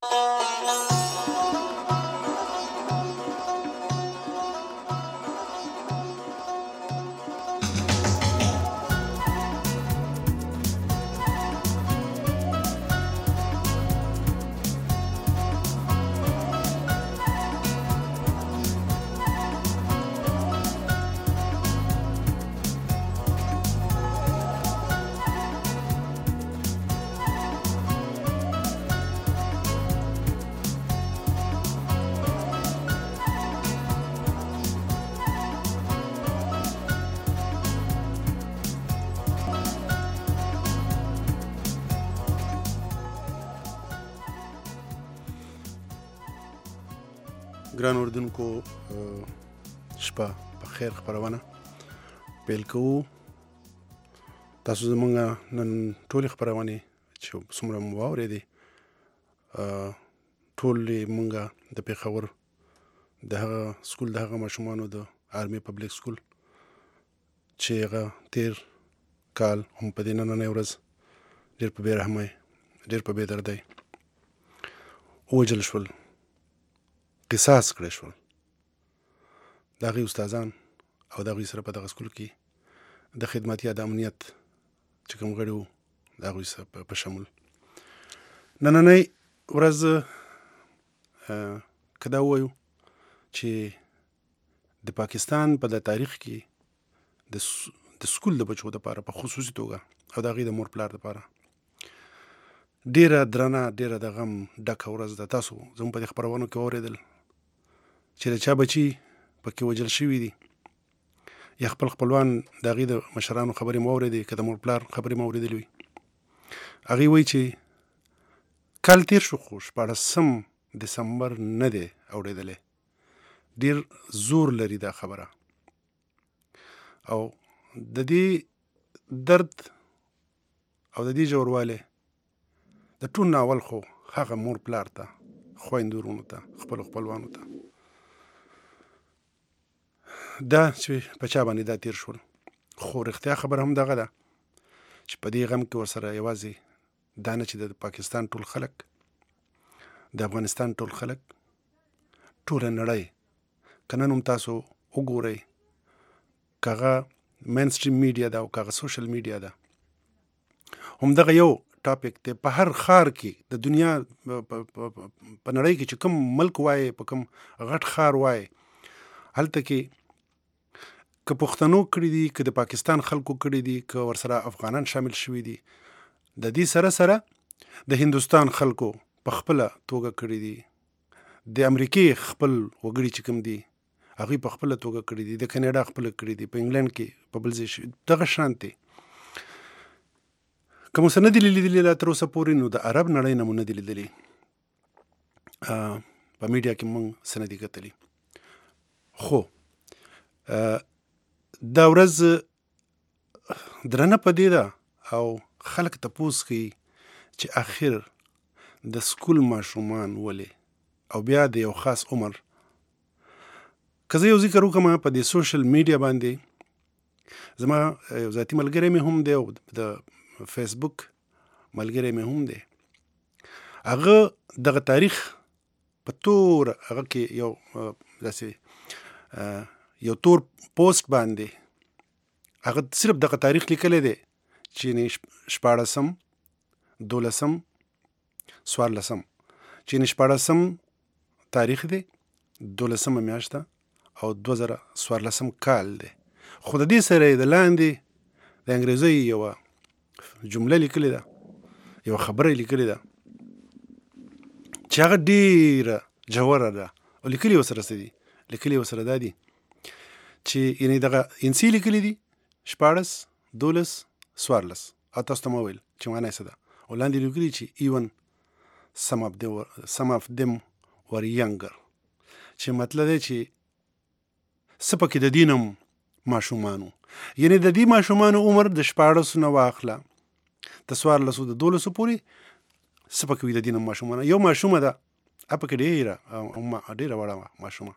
ګران اردوونکو شپه په خیر خپرونه پیل کوو. تاسو زموږ نن ټولې خپرونې چې څومره مو واورېدې ټولې موږ د پېښور د هغه سکول د هغه ماشومانو د آرمي پبلیک سکول چې هغه تېر کال هم په دې نننۍ ورځ ډېر په بې رحمۍ ډېر په بې دردۍ ووژل شول، قصاص کړی شول. د هغوی استادان او د هغوی سره په دغه سکول کې د خدماتي یا د امنیت چې کوم غړي وو د هغوی سره په شمول نننۍ ورځ که دا ووایو چې د پاکستان په د تاریخ کې د سکول د بچو دپاره په خصوصي توګه او د هغوی د مور پلار دپاره ډېره درنه ډېره د غم ډکه ورځ ده. تاسو زموږ په دې خپرونو کې واورېدل چې د چا بچي پکې وژل شوي دي یا خپل خپلوان د هغوی د مشرانو خبرې مو واورېدې، که د مور پلار خبرې مو اورېدلې وي. هغوی وایي چې کال تېر شو خو 14 دسمبر نه دی اورېدلی. ډېر زور لري دا خبره او د دې درد او د دې ژوروالی د ټول ناول خو هغه مور پلار ته، خویندو ورونو ته، خپلو خپلوانو ته دا چې په چا باندې دا تېر شول. خو رښتیا خبره هم دغه ده چې په دې غم کې ورسره یوازې دا نه چې د پاکستان ټول خلک، د افغانستان ټول خلک، ټوله نړۍ که نن هم تاسو وګورئ، که هغه مینسټریم میډیا ده او که هغه سوشل میډیا ده، همدغه یو ټاپک دی په هر ښار کې د دنیا په نړۍ کې چې کوم ملک وایي، په کوم غټ ښار وایي، هلته کې که پښتنو کړي دي، که د پاکستان خلکو کړي دي، که ورسره افغانان شامل شوي دي، د دې سره سره د هندوستان خلکو په خپله توګه کړي دي، د امریکې خپل وګړي چې کوم دي هغوی په خپله توګه کړي دي، د کاناډا خپله کړي دي، په انګلند کې په بل ځای شوي دغه شانتې. که مو څه نه دي لیدلي لا تر اوسه پورې، نو د عرب نړۍ نه مو نه دي لیدلي، په میډیا کې مونږ څه نه دي کتلي. خو دا ورځ درنه په دې ده او خلک تپوس کوي چې آخر د سکول ماشومان ولې او بیا د یو خاص عمر. که زه یو ذکر وکړم په دې سوشل میډیا باندې، زما یو ذاتي ملګری مې هم دی او د فیسبوک ملګری مې هم دی، هغه دغه تاریخ په تور هغه کې یو داسې یو تور پوسټ باندې هغه صرف دغه تاریخ لیکلی دی چې 14 12 14 چې 14 تاریخ دی، 12 میاشت ده او 2014 کال دی. خو د دې سره یې د لاندې د انګریزۍ یوه جمله لیکلې ده، یوه خبره یې لیکلې ده چې هغه ډېره ژوره ده او لیکلي ورسره څه دي؟ لیکلي ورسره دا دي چې یعنې دغه انسي لیکلي دي 14 12 14 او تاسو ته مو وویل چې معنا یې څه ده، او لاندې لیکلي چې even some of them were younger، چې مطلب دی چې څه پکې د دې نه ماشومانو، یعنې د دې ماشومانو عمر د 14 نه واخله د 14 د 12 پورې څه پکې وي د دې نه ماشومانو. یو ماشومه ده پکې ډېره وړه ماشومه.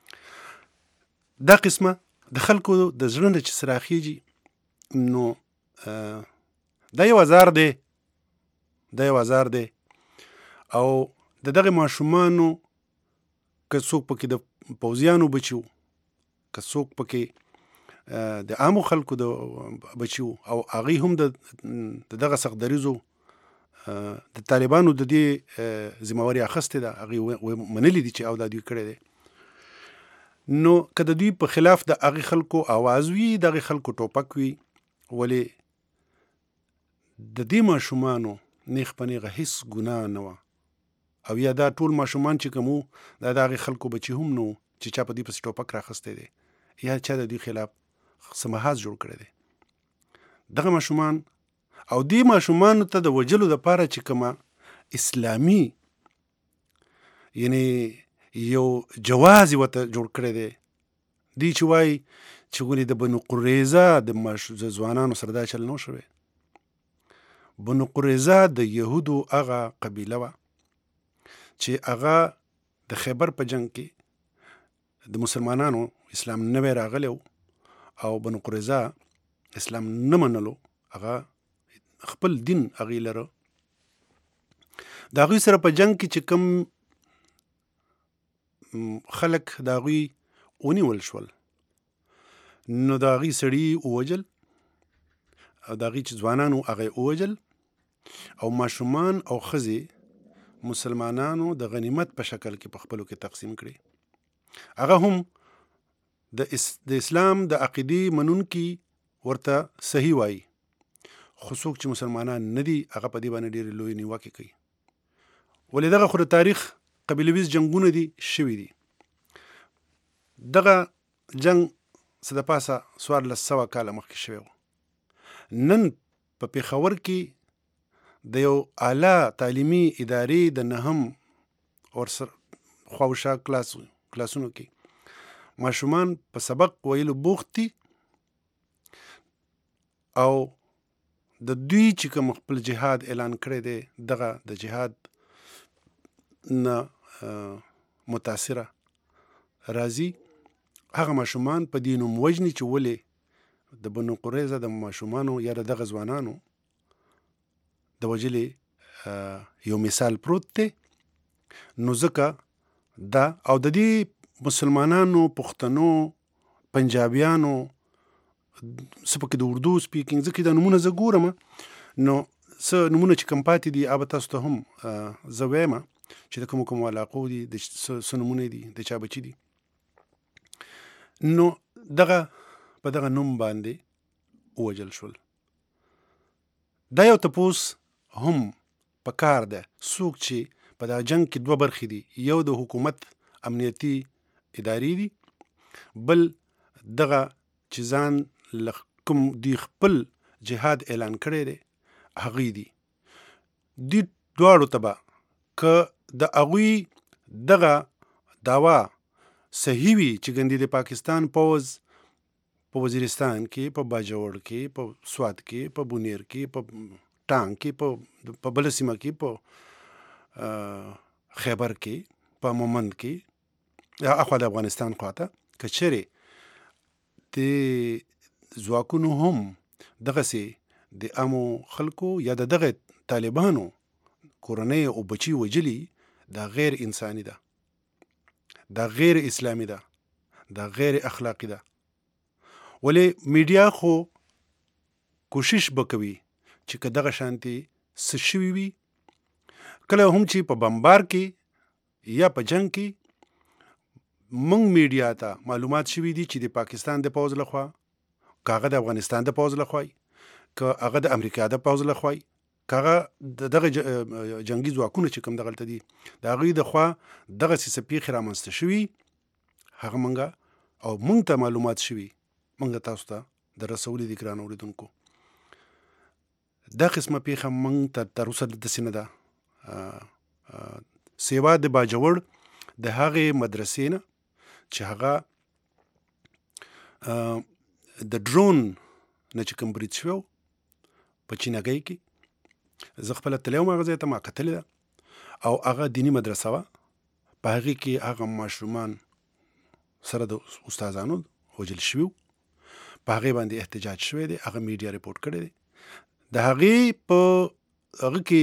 دا قسمه د خلکو د زړه نه چې څه راخیږي، نو دا یو ازار دی، دا یو ازار دی او د دغه ماشومانو که څوک پکې د پوځیانو بچي وو، که څوک پکې د عامو خلکو د بچي وو، او هغوی هم د دغه سختدریزو د طالبانو د دې ذمهواري اخیستې ده، هغوی منلي دي چې او دا دوی کړی دی. نو که د دوی په خلاف د هغې خلکو آواز وي، د هغې خلکو ټوپک وي، ولې د دې ماشومانو نیغ په نیغه هېڅ ګناه نه وه، او یا دا ټول ماشومان چې کوم وو دا د هغې خلکو بچي هم نه وو چې چا په دوی پسې ټوپک راخیستی دی یا چا د دوی خلاف څه محاذ جوړ کړی دی. دغه ماشومان او دې ماشومانو ته د وجلو دپاره چې کومه اسلامي یعنې یو جواز یې ورته جوړ کړی دی، دوی چې وایي چې ولې د بنو قریظه د ځوانانو سره دا چل نه و شوی. بنو قریظه د یهودو هغه قبیله وه چې هغه د خیبر په جنګ کې د مسلمانانو اسلام نوی راغلی و، او بنو قریظه اسلام نه منلو، هغه خپل دین هغې لره. د هغوی سره په جنګ کې چې کوم خلک د هغوی ونیول شول، نو د هغوی سړي ووجل، او د هغوی چې ځوانان وو هغه یې ووجل، او ماشومان او ښځې مسلمانانو د غنیمت په شکل کې په خپلو کې تقسیم کړي. هغه هم د اسلام د عقیدې منونکي ورته صحیح وایي، خو څوک چې مسلمانان نه دي هغه په دې باندې ډېرې لویې نیوکې کوي. ولې دغه خو د تاریخ قبیلویز جنګونه دي شوي دي. دغه جنګ څه د پاسه 1400 کاله مخکې شوی و. نن په پېښور کې د یو اعلی تعلیمي ادارې د نهم ورسره خواوشا کلاسونو کې ماشومان په سبق ویلو بوخت دي، او د دوی چې کوم خپل جهاد اعلان کړی دی دغه د جهاد نه متاثره راځي. هغه ماشومان په دې نوم وژني چې ولې د بنو قریظه د ماشومانو یا د دغه ځوانانو د وژلې یو مثال پروت دی. نو ځکه دا او د دې مسلمانانو، پښتنو، پنجابیانو، څه پکې د اردو سپیکینګ، ځکه دا نومونه زه ګورم، نو څه نومونه چې کم پاتې دي هغه تاسو ته هم زه وایم چې د کومو علاقو دي، د څه نومونه دي، د چا بچي دي. نو دغه په دغه نوم باندې ووژل شول. دا یو تپوس هم په کار ده، څوک چې په دا جنګ کې دوه برخې دي، یو د حکومت امنیتي ادارې دي، بل دغه چې ځان له کوم دوی خپل جهاد اعلان کړی دی هغوی دي. دوی دواړو ته به که د هغوی دغه دعوا صحیح وي چې ګندې د پاکستان پوځ په وزیرستان کې، په باجوړ کې، په سوات کې، په بونیر کې، په ټانک کې، په بله سیمه کې، په خیبر کې، په مومند کې، اخوا د افغانستان خواته که چیرې د ځواکونو هم دغسې د عامو خلکو یا د دغه طالبانو کورنۍ او بچي وجلي، دا غیر انساني ده، دا غیر اسلامي ده، دا غیر اخلاقي ده. ولې میډیا خو کوشش به کوي چې که دغه شانتې څه شوي وي، کله هم چې په بمبار کې یا په جنګ کې موږ میډیا ته معلومات شوي دي چې د پاکستان د پوځ لخوا، که هغه د افغانستان د پوځ لخوا، که هغه د امریکا د پوځ لخوا، که هغه دغه جنګي ځواکونه چې کوم دغلته دي د هغوی د خوا دغسې څه پیښې رامنځته شوي، هغه موږ او موږ ته معلومات شوي، موږ تاسو ته د رسولي دي. ګرانو اورېدونکو، دا قسمه پیښه موږ ته تر اوسه داسې نه ده، سیوا د باجوړ د هغې مدرسې نه چې هغه د ډرون نه چې کوم برید شوی په چینګۍ کې، زه خپله تللی وم هغه ځای ته، ما کتلې ده، او هغه دیني مدرسه وه، په هغې کې هغه ماشومان سره د استادانو وژل شوي وو، په هغې باندې احتجاج شوی دی، هغه میډیا ریپورټ کړی دی. د هغې په هغه کې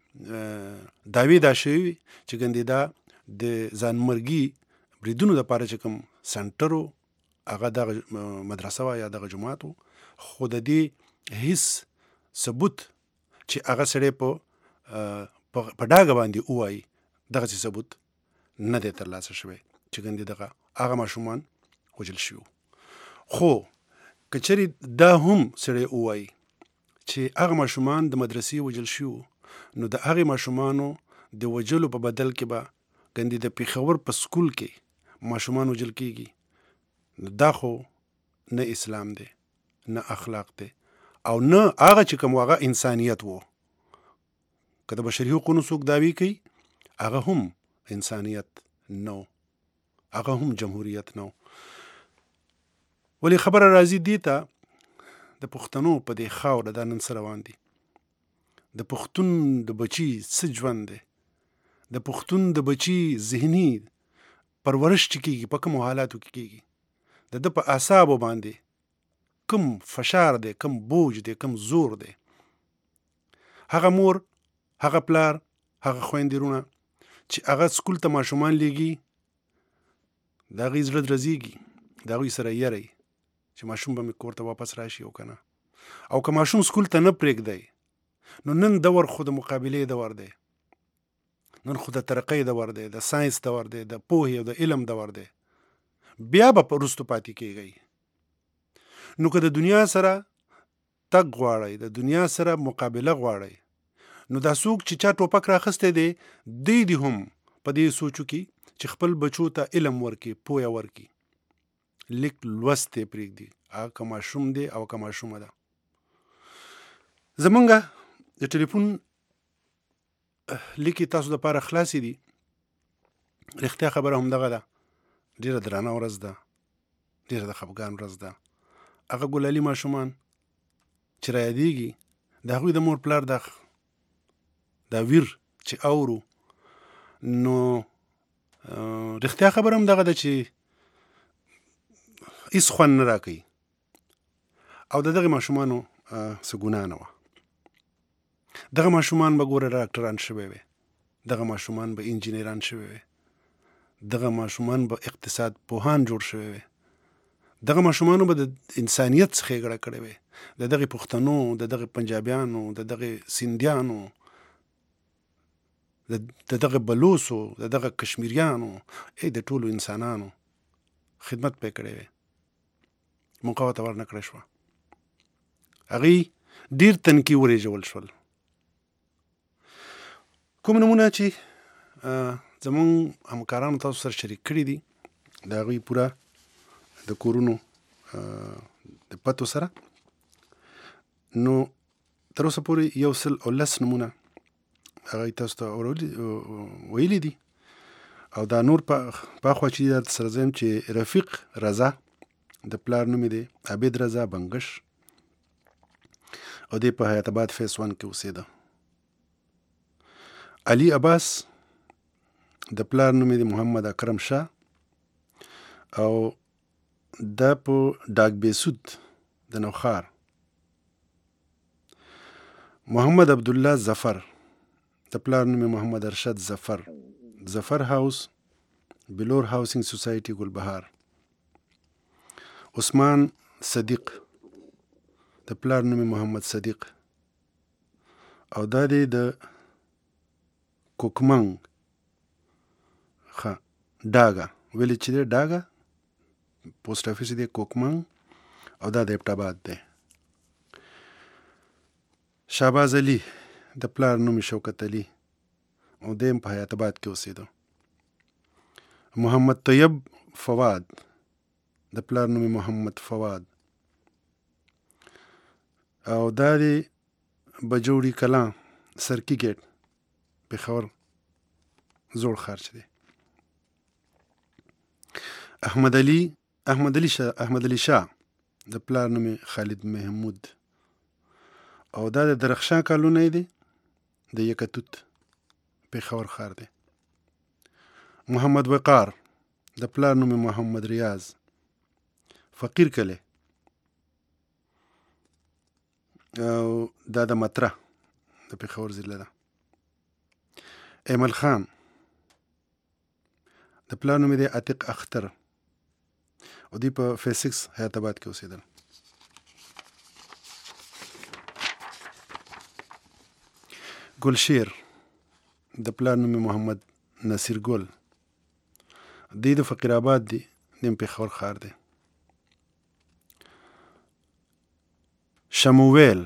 دعوې دا شوي وي چې ګندې دا د ځانمرګي بریدونو دپاره چې کوم سنټر و هغه دغه مدرسه وه یا دغه جومات و، خو د دې هیڅ ثبوت چې هغه سړی په ډاګه باندې ووایي دغسې ثبوت نه دی ترلاسه شوی چې ګندې دغه هغه ماشومان وژل شوي. خو که چېرې دا هم سړی ووایي چې هغه ماشومان د مدرسې وژل شوي، نو د هغې ماشومانو د وژلو په بدل کې به ګندې د پېښور په سکول کې ماشومان وژل کېږي، نو دا خو نه اسلام دی، نه اخلاق دی، او نه هغه چې کوم هغه انسانیت و. که د بشري حقونو څوک دعوی کوي، هغه هم انسانیت نه و، هغه هم جمهوریت نه و. ولې خبره راځي دې ته، د پښتنو په دې خاوره دا نن څه روان دي، د پښتون د بچي څه ژوند دی، د پښتون د بچي ذهني پرورش چې کېږي په کومو حالاتو کې کېږي، د ده په اعصابو باندې کم فشار دی، کم بوج دی، کم زور دی. هغه مور، هغه پلار، هغه خویندې وروڼه چې هغه سکول ته ماشومان لیږي، د هغوی زړه درزېږي، د هغوی سره یری چې ماشوم به مې کور ته واپس راشي او که نه. او که ماشوم سکول ته نه پرېږدی، نو نن دور خو د مقابلې دور دی، نن خو د ترقۍ دور دی، د ساینس دور دی، د پوهې او د علم دور دی. بیا به په وروستو پاتې کېږئ. نو که د دنیا سره تګ غواړئ، د دنیا سره مقابله غواړئ، نو دا څوک چې چا ټوپک راخستی دی، دی هم په دې سوچو کې چې خپل بچو ته علم ورکړي، پوهه ورکړي، لیک لوست یې پرېږدي، هغه که ماشوم دی او که ماشومه ده. زمونږ د ټلیفون لیکې تاسو دپاره خلاصې دي. رښتیا خبره همدغه ده، ډېره درانه ورځ ده، ډېره د خفګان ورځ ده. هغه ګلالي ماشومان چې رایادېږي، د هغوی د مور پلار دا ویر چې اورو، نو رښتیا خبره همدغه ده چې هېڅ خوند نه راکوي. او د دغې ماشومانو څه ګناه نه وه. دغه ماشومان به ګوره ډاکټران شوی وی، دغه ماشومان به انجینران شوی وی، دغه ماشومان به اقتصاد پوهان جوړ شوی وی، دغه ماشومانو به د انسانیت څخه ښېګړه کړې وی، د دغې پښتنو، د دغې پنجابیانو، د دغې سیندیانو، د دغه بلوڅو، د دغه کشمیریانو، د ټولو انسانانو خدمت به یې کړی وی. موقع ورته ورنه کړه شوه. هغوی ډېر تنکي ورېژول شول. کوم نومونه چې زمونږ همکارانو تاسو سره شریک کړي دي، د هغوی پوره د کورونو د پتو سره، نو تر اوسه پورې 110 نومونه هغوی تاسو ته ویلي دي. او دا نور په اخوا چې درته سره زه یم چې رفیق رضا د پلار نوم یې دی عبید رضا بنګش، او دی په حیات آباد فیس 1 کې اوسېده. علي عباس د پلار نوم یې دی محمد اکرم شاه، او دا په ډاک بیسود د نوخار. محمد عبدالله ظفر د پلار نوم یې محمد ارشد ظفر، ظفر هاوس، بلور هاوسینګ سوسایټي ګلبهار. عثمان صدیق د پلار نوم یې محمد صدیق، او دا دی د کوکمنګ ډاګه ویلج چې دی، ډاګه پوسټ افیس دی کوکمنګ، او دا د ابټاباد دی. شهباز علي د پلار نوم یې شوکت علي، او دی هم په حیات آباد کې اوسېده. محمد طیب فواد د پلار نوم یې محمد فواد، او دا دی بجوړي کلا سرکی ګیټ پېښور زوړ ښار چې دی. احمد علي شاه د پلار نوم یې خالد محمود، او دا د درخشان کالونی دی د یکتوت پېښور ښار دی. محمد وقار د پلار نوم یې محمد ریاض، فقیر کلی، او دا د مطرح د پېښور ضلع ده. ایمل خان، د پلار نوم دی عتیق اختر او دوی په فیز 6 حیات آباد کې اوسېدل. ګلشیر، د پلار نوم محمد نصیر ګل، دوی د فقیر آباد دی، نیم پېښور ښار دی. شمویل،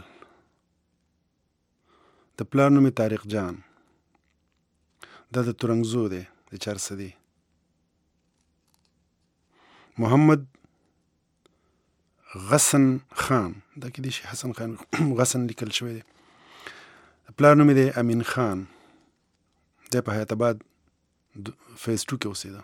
د پلار نوم طارق جان، دا د تورنګزو دی، د چارسدي. محمد غسن خان، دا کېدای شي حسن خان غسن لیکل شوی دی. د پلار نوم دی امین خان، دی په حیات آباد فیز 2 کې اوسېده.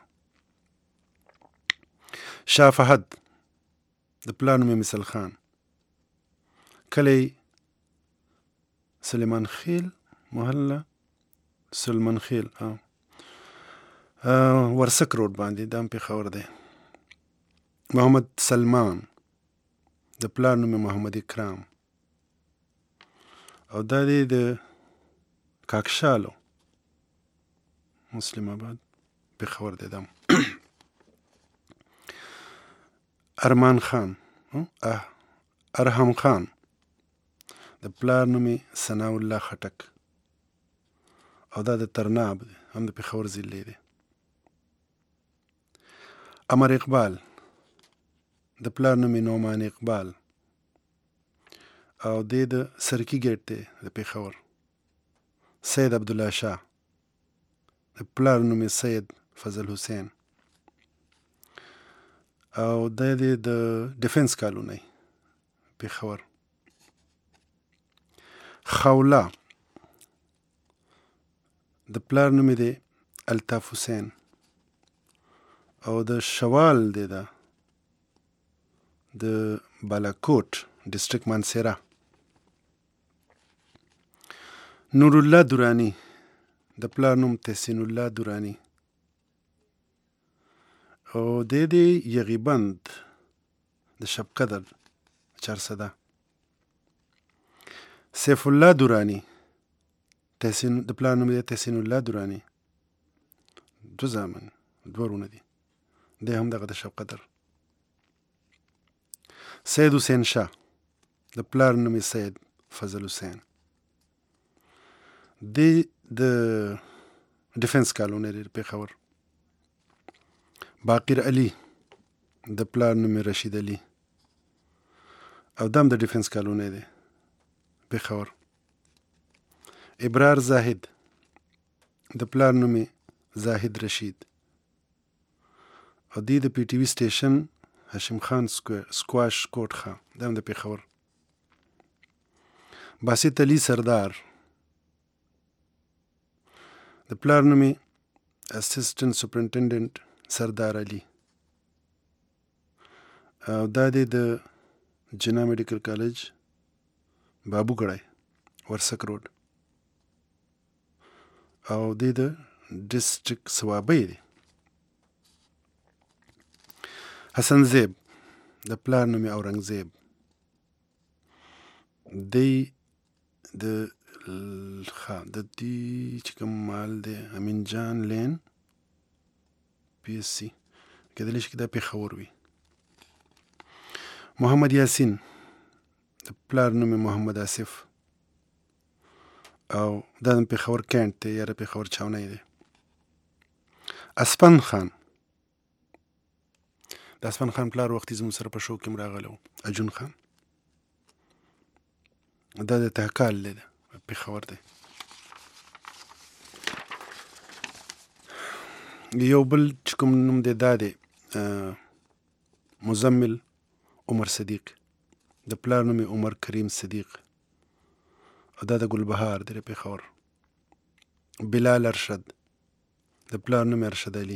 شاه فهد، د پلار نوم مثل خان، کلی سلیمان خیل محله سلیمان خیل ورسک روډ باندې، دا هم پېښور دی. محمد سلمان، د پلار نوم محمد اکرام او دا دی د کاکشالو مسلم آباد پېښور دی. دا ارمان خان ارحم خان، د پلار نوم ثناء الله خټک او دا د ترناب دی، هم د پېښور ضلع دی. امر اقبال، د پلار نوم نعمان اقبال او دی د سرکی ګیټ دی د پېښور. سید عبدالله شاه، د پلار نوم سید فضل حسین او دی د ډیفنس کالونی پېښور. خوله، د پلار نوم دی الطاف حسین او د شوال دی دا د بالاکوټ ډسټرک مانسیرا. نور الله دورانی، د پلار نوم تحسین الله دورانی او دی دی یغیبند د شب قدر چارسده. سیف الله دورانی، د پلار نوم دی تحسین الله دورانی، دو زامن، دوه ورونه دي، دی هم دغه د شب قدر. سید حسین شاه، د پلار نوم سید فضل حسین، دی د ډیفنس کالونی دی پېښور. باقر علي، د پلار نوم رشید علي او دا هم د ډیفنس کالونی دی پېښور. ابرار زاهد، د پلار نوم زاهد رشید او دی د پی ټي وي سټیشن هاشم خان سکواش کوټ ښه، دا هم د پېښور. باسط علي سردار، د پلار نوم اسسټنټ سپرنټنډنټ سردار علي او دا دی د جنا میډیکل کالج بابو ګړی ورسک روډ او دی د ډسټرک سوابۍ دی. حسن زیب، د پلار نوم اورنګزیب، دی د دې چې کوم مال دی امین جان لین پی ایس سی، کېدلی شي دا پېښور وي. محمد یاسین، د پلار نوم محمد آصف او دا د پېښور کینټ دی یا د پېښور چاونی دی. اسپن خان، د اسپن خان پلار وختي زموږ سره په شو کې هم راغلی و، اجون خان، دا د تهکال دی پېښور دی. یو بل چې کوم نوم دی دا دی مزمل عمر صدیق، د پلار نوم عمر کریم صدیق او دا د ګلبهار دی د پېښور. بلال ارشد، د پلار نوم ارشد علي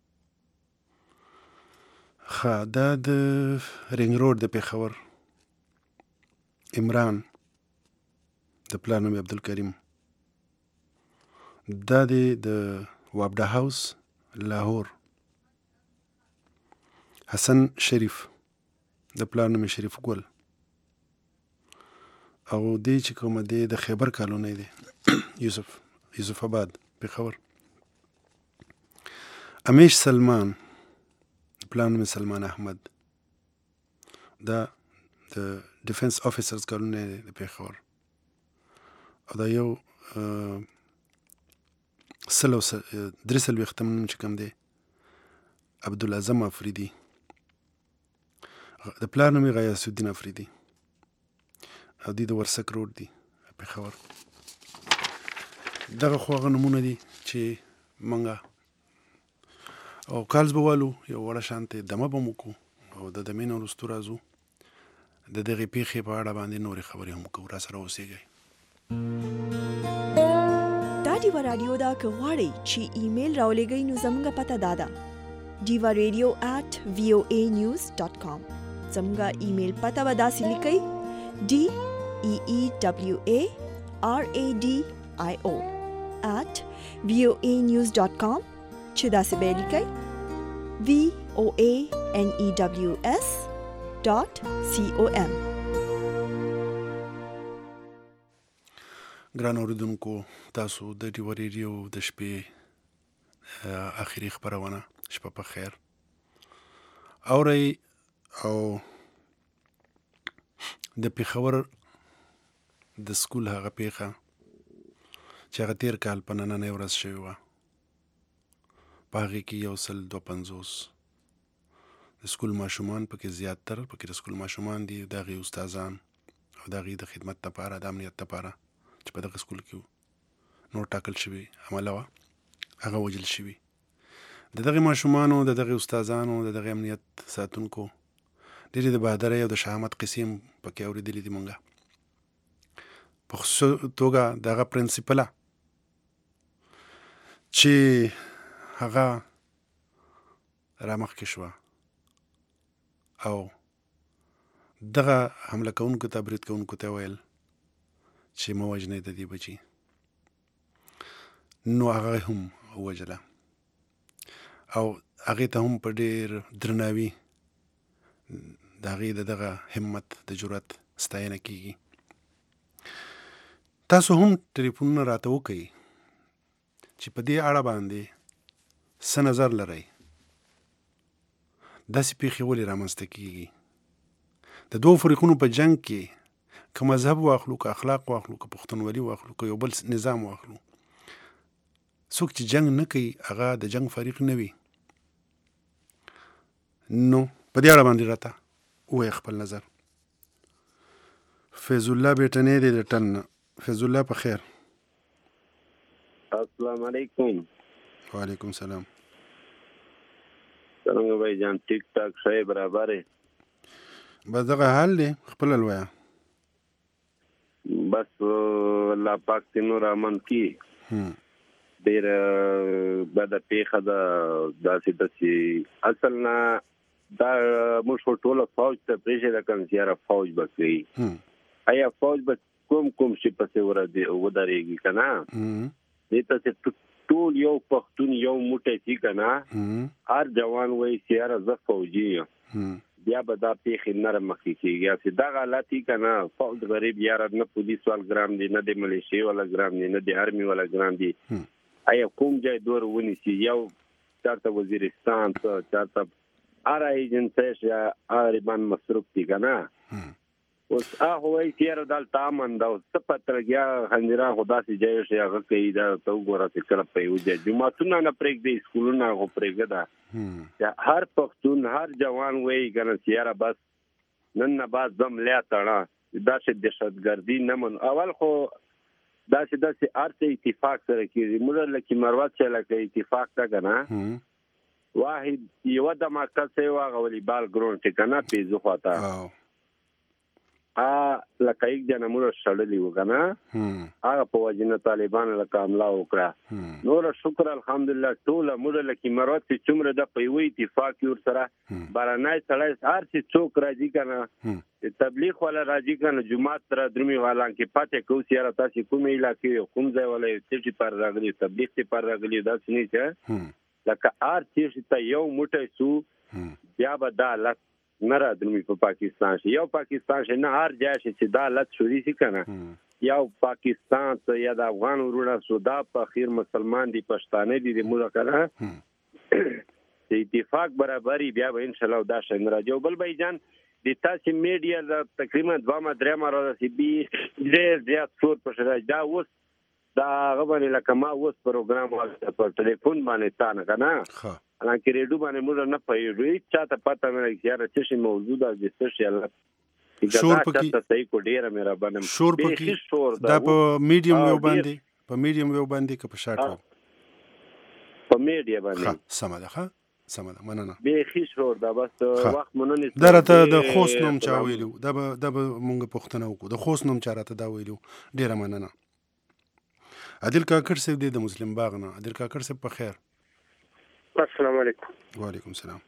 ښه، دا د رینګ روډ د پېښور. عمران، د پلار نوم عبدالکریم، دا دی د وابډا هاوس لاهور. حسن شریف، د پلار نوم شریف ګل او دی چې کومه دی د خیبر کالونی دی یوسف آباد. پېښور. امیش سلمان پلان نوم سلمان احمد دا د ډیفنس افیسرز کارونه دی د پېښور او دا یو 340 نوم چې کوم دی عبدالعظم افریدي د پلار نوم یې غیاث الدین افریدي او دی د ورسک روډ دی پېښور. دغه خو هغه نومونه دي چې موږ او کالز به والو یو وړه شانتې دمه به مو وکړو او د دمې نه وروستو راځو د دغې پیښې په اړه باندې نورې خبرې هم وکړو. را سره اوسېږئ. دا ډیوه راډیو ده. که غواړئ چې ایمیل راولېږئ نو زموږ پته دا ده diva.radio@voanews.com. زموږ ایمیل پته به داسې لیکئ DEEWARADIO@voanews.com چې داسې به لیکئ VOANEWS.com. ګران اوریدونکو، تاسو د ډیوه ریډیو د شپې اخري خپرونه شپه په خیر اورئ او د پېښور د سکول هغه پیښه چې هغه تېر کال په نننۍ ورځ شوې وه په هغې کې 152 د سکول ماشومان پکې زیاتتر پکې د سکول ماشومان دي د هغې استادان او د هغې د خدمت لپاره د امنیت لپاره چې په دغه سکول کې نور ټاکل شوي عمله وه هغه وژل شوي. د دغې ماشومانو د دغې استادانو د دغې امنیت ساتونکو ډېرې د بهادرۍ او د شهامت قصې هم پکې اورېدلې دي. مونږ په خصوصي توګه د هغه پرنسپله چې هغه رامخکې شوه او دغه حمله کوونکو ته برید کوونکو ته ویل چې مه وژنئ د دې بچي، نو هغه هم ووژله او هغې ته هم په ډېر درناوي د هغې د دغه همت د جرأت ستاینه کېږي. تاسو هم ټلیفونونه راته وکئ چې په دې اړه باندې څه نظر لرئ، داسې پیښې ولې رامنځته کېږي. د دوو فریقونو په جنګ کې که مذهب واخلو، که اخلاق واخلو، که پښتونولي واخلو، که یو بل نظام واخلو، څوک چې جنګ نه کوي هغه د جنګ فریق نه وي. نو په دې اړه باندې راته ووایه خپل نظر. فیض الله بیټنې دی د ټن نه. فیض الله په خیر. السلام علیکم. وعلیکم سلام. څنګه بھائی جان؟ ټیک ټاک شای برابر ہے؟ بس دغه حال دی، خپل الویا. بس الله پاک تینو رحمان کی. ډېر بده پیښه ده داسې اصل نه دا موږ ټوله فوج ته پرېښې ده که نه یاره فوج به کوي. آیا فوج به کوم شي پسې ودرېږي که نه؟ دې ته چې ټول یو پښتون یو موټی شي که نه، هر جوان وایي چې یاره زه فوجي یم، بیا به دا پیښې نره مخکې کېږي. چې دغه حالت وي که نه، فوج غریب یاره نه پولیس والا ګرام دی، نه د ملیشې والا ګرام دی، نه د ارمي والا ګرام دی. آیا کوم ځای دور ونیسي؟ یو چېرته وزیرستان څه چېرته هر ایجنسۍ چې غریبان مصروف دي که نه. اوس هغه وایي چې یاره دلته امن ده، اوس څه پته لګي هغه خنجران خو داسې ځای چې هغه کوي دا ته وګوره چې کله په یو ځای جوماتونه نه پرېږدي، سکولونه خو پرېږده. هر پښتون هر جوان وایي که نه چې یاره بس نن نه بعد زه ملا تړه، داسې دهشتګردي نه منو. اول خو داسې هر څه اتفاق سره کېږي. موږ لکه مروت چې لکه اتفاق ده که نه، واحد یوه دماکه څه وه هغه والیبال ګراونډ چې که نه پیزو خواته لکه یک جنه موږ شړلي وو که نه، هغه په وجې نه طالبانو لکه حمله وکړه. نوره شکر الحمدلله ټوله موږ لکه مروت چې څومره ده په یوه اتفاق کې ورسره بهرنی سړی هر چې څوک راځي که نه، تبلیغ والا راځي که نه، جومات ته درومي والان کې پاتې کوو چې یاره تاسې کومې علاقې یو کوم ځای والا یو څه لپاره راغلي، تبلیغ لپاره راغلي، داسې نه چې لکه هر څیز ته یو موټی سو بیا به دا حالت نه را درومي په پاکستان شي. یو پاکستان شي نه، هر ځای شي چې دا حالت شوري شي که نه، یو پاکستان ته یا د افغان ورونه سودا په اخیر مسلمان دي پښتانه دي د موږ کنه د اتفاق برابرۍ بیا به ان شاء الله دا شین راځي. بل بای جان د تاسو میډیا د تقریبا 2-3 مرحله بي ډېر زیات څور په شرای دا اوس دا غوړي لکه ما اوس پروګرام په ټلیفون باندې تا نه کنه انا کې ریډیو باندې موږ نه پېږو چاته پته نه لګي یاره چې موضوع دا د څه شي الله شور پکې ته صحیح کو ډیره مې باندې شور پکې دا په میډیم ویو باندې که په شارټ په میډیا باندې سم ده سمه مننه به خي شور دا بس وخت مننه درته د خوست نوم چا ویلو دا به مونږ پښتنه وکړو د خوست نوم چا راته دا ویلو ډیره مننه. عادل کاکړ صاحب د مسلم باغ نه عادل کاکړ صاحب په خیر. السلام علیکم. وعلیکم السلام.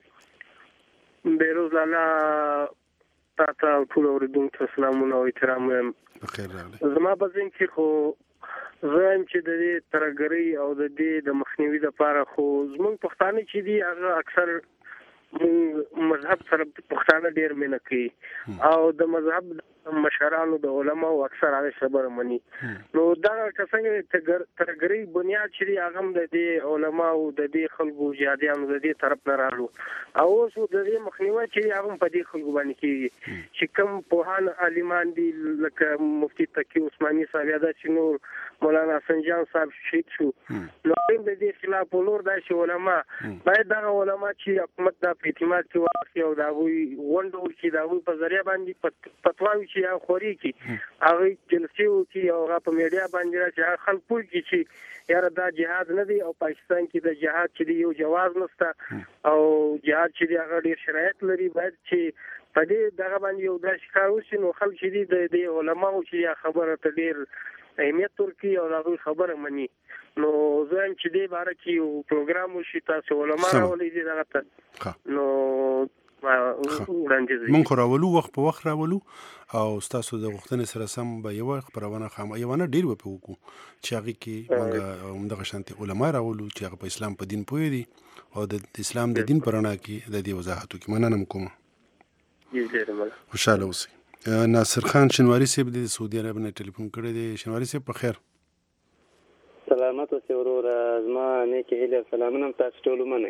بیروز لالا تاته ټول اوریدونکو سلامونه او احترام په خیر راغلی. زما په ځین کې خو زم چې د دې ترګری او د دې د مخنیوي لپاره خو زموږ پښتانه چې دي هغه اکثر مذهب سره پښتانه ډیر مینه کوي او د مذهب مشرانو د علماو اکثر هغه خبره مني. نو دا څنګه ترګری بنیاد چې هغه د دې علماو د دې خلکو جهادیانو د دې طرف نه رالو او اوس د دې مخنیوي چې هغه په دې خلکو باندې کوي چې کوم پوهان عالمان دي لکه مفتی تقی عثماني صاحب یا د نور مولانا سنجان صاحب شهید شو نو د دې خلاف ولور د علماء باید دا علماء چې حکومت د اعتماد کې واقع او دا وی وندو چې دا وی په ذریعہ باندې پتواوي چې خوري کې هغه جلسې او چې هغه په میډیا باندې راځي خلک پوه کی چې یاره دا جهاد نه دی او پاکستان کې د جهاد چې یو جواز نشته او جهاد چې هغه ډیر شرایط لري باید چې په دې دغه باندې یو د ښکارو شنو خلک چې د علماو چې خبره ته ډیر اهمیت ورکړي او هغه خبره مني. نو زم چې دې باره کې یو پروګرام وشي تاسو علماء راولې دي دغه نو مونږ راولو وخت په وخت راولو او تاسو د وختونو سره سم به یو خبرونه یوانه ډیر په وکړو چې هغه کې موږ دغه شانتي علماء راولو چې هغه په اسلام په دین پوهې دي او د اسلام د دین پرانا کې د دې وضاحت کوي. مننه کوم. خوشاله اوسئ. ناصر خان شنواری صاحب د سعودي عرب نه ټلیفون کړی دی. شنواری صاحب په خیر. سلامت اوسئ ورور زما نیکې هیلې سلامونه تاسو ټول منئ.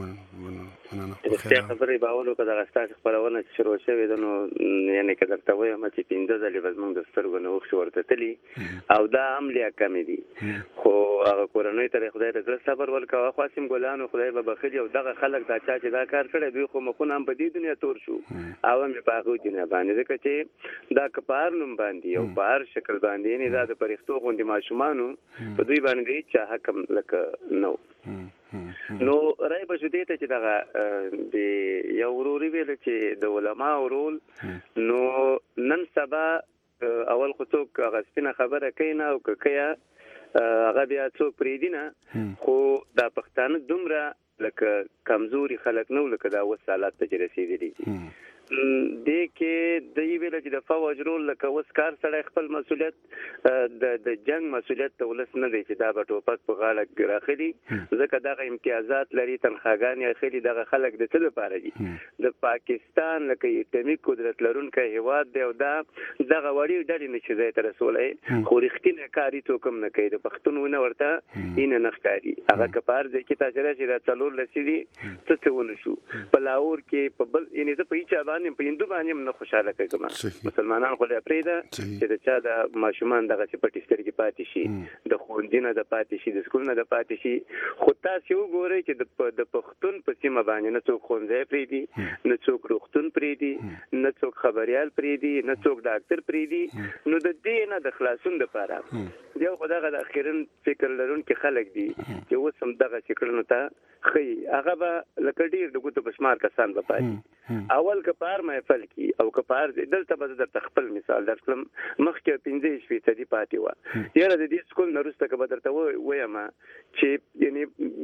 مننه خبرې باولو که دغه ستاسو خپرونه چې شروع شوې ده نو یعنې که درته وایم چې 15 ځلې به زموږ د سترګو نه اوښکې ورته تلي او دا هم لیا کمې دي خو هغه کورنۍ ته خدای د زړه صبر ورکوه. خاصم ګلانو خدای به بخلي او دغه خلک دا چا چې دا کار کړی دوی خو مخونه هم په دې دنیا تور شو او هم په هغوی دنیا باندې ځکه چې دا که په هر نوم باندې او په هر شکل باندې یعنې دا د پرښتو غوندې ماشومانو په دوی باندې هېڅ چا حکم لکه نه نو رای به شو دې ته چې دغه د یو ورور ویل چې د علماو رول نو نن سبا اول خو څوک هغه سپینه خبره کوي نه او که کوي هغه بیا څوک پرېږدي نه خو دا پښتانه دومره لکه کمزوري خلک نه لکه دا اوس حالات ته چې رسېدلي دي دې کې د یې ویل چې د فوج رول لکه اوس کار سړی خپل مسؤلیت د جنگ مسؤلیت ته ولس نه دی چې دا به ټوپک په غاړه راخلي ځکه دغه امتیازات لري تنخواګانې اخلي دغه خلک د څه لپاره دي د پاکستان لکه اټومي قدرت لرونکی هیواد دی او دا دغه وړې ډلې نشي ځای ته رسولی خو رښتینی کار هېڅ څوک هم نه کوي د پښتون ونه ورته هینه نه ښکاري هغه که په هر ځای کې تاسو راشئ دا 4 لسې دي څه ونه شو په لاهور کې په بل یعنې زه په هېچا په هندو باندې هم نه خوشحاله کړم مسلمانان خو له پرېږده چې د چا د ماشومان دغسې پټې سترګې پاتې شي د ښوونځي نه د پاتې شي د سکول نه د پاتې شي خو تاسې وګورئ چې د پښتون په سیمه باندې نه څوک ښوونځی پرېږدي نه څوک روغتون پرېږدي نه څوک خبریال پرېږدي نه څوک ډاکټر پرېږدي نو د دې نه د خلاصون دپاره یو خو دغه د اخرین فکر لرونکي خلک دي چې اوس هم دغسې کړنو ته ښیي هغه به لکه ډېر د ګوتو په شمار کسان به پاتې اول که په هر محفل کې او که په هر دلته به زه درته خپل مثال در کړم مخکې 15% پاتې وه یاره د دې سکول نه وروسته که به درته ویم چې یعنې بیخي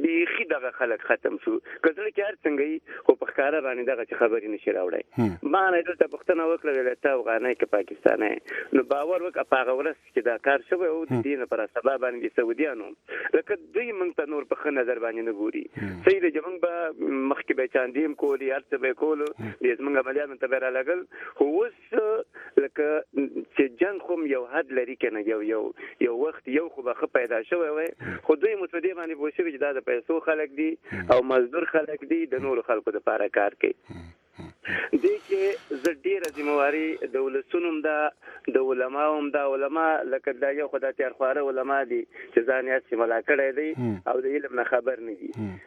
دغه خلک ختم شو کله کې هر څنګه خو په ښکارا باندې دغه خبرې نشي راوړی ما نه دلته پښتنه وکړه ته افغانۍ کې پاکستاني نو باور وکړه په هغه ورځ چې دا کار شوی او د دین پر سبب باندې سعودیانو لکه دوی موږ ته نور په ښه نظر باندې نه ګوري صحیح دی موږ به مخکې به چاندیم کولی هر څه به کولو دې زموږ عملیاتو ته به رالګل خو اوس لکه چې جنګ خو یو حد لري کنه یو وخت یو خو به پیدا شوی وي خو دوی متفدی باندې پوه شوي چې دا د پیسو خلک دي او مزدور خلک دي د نور خلکو لپاره کار کوي دې کې زه ډېره ذمہواري د ولسونو د علماو د علما لکه دا یو خدای تیار خواره علما دي چې ځان یې چې ملا کړی دی او د علم نه خبر نه دي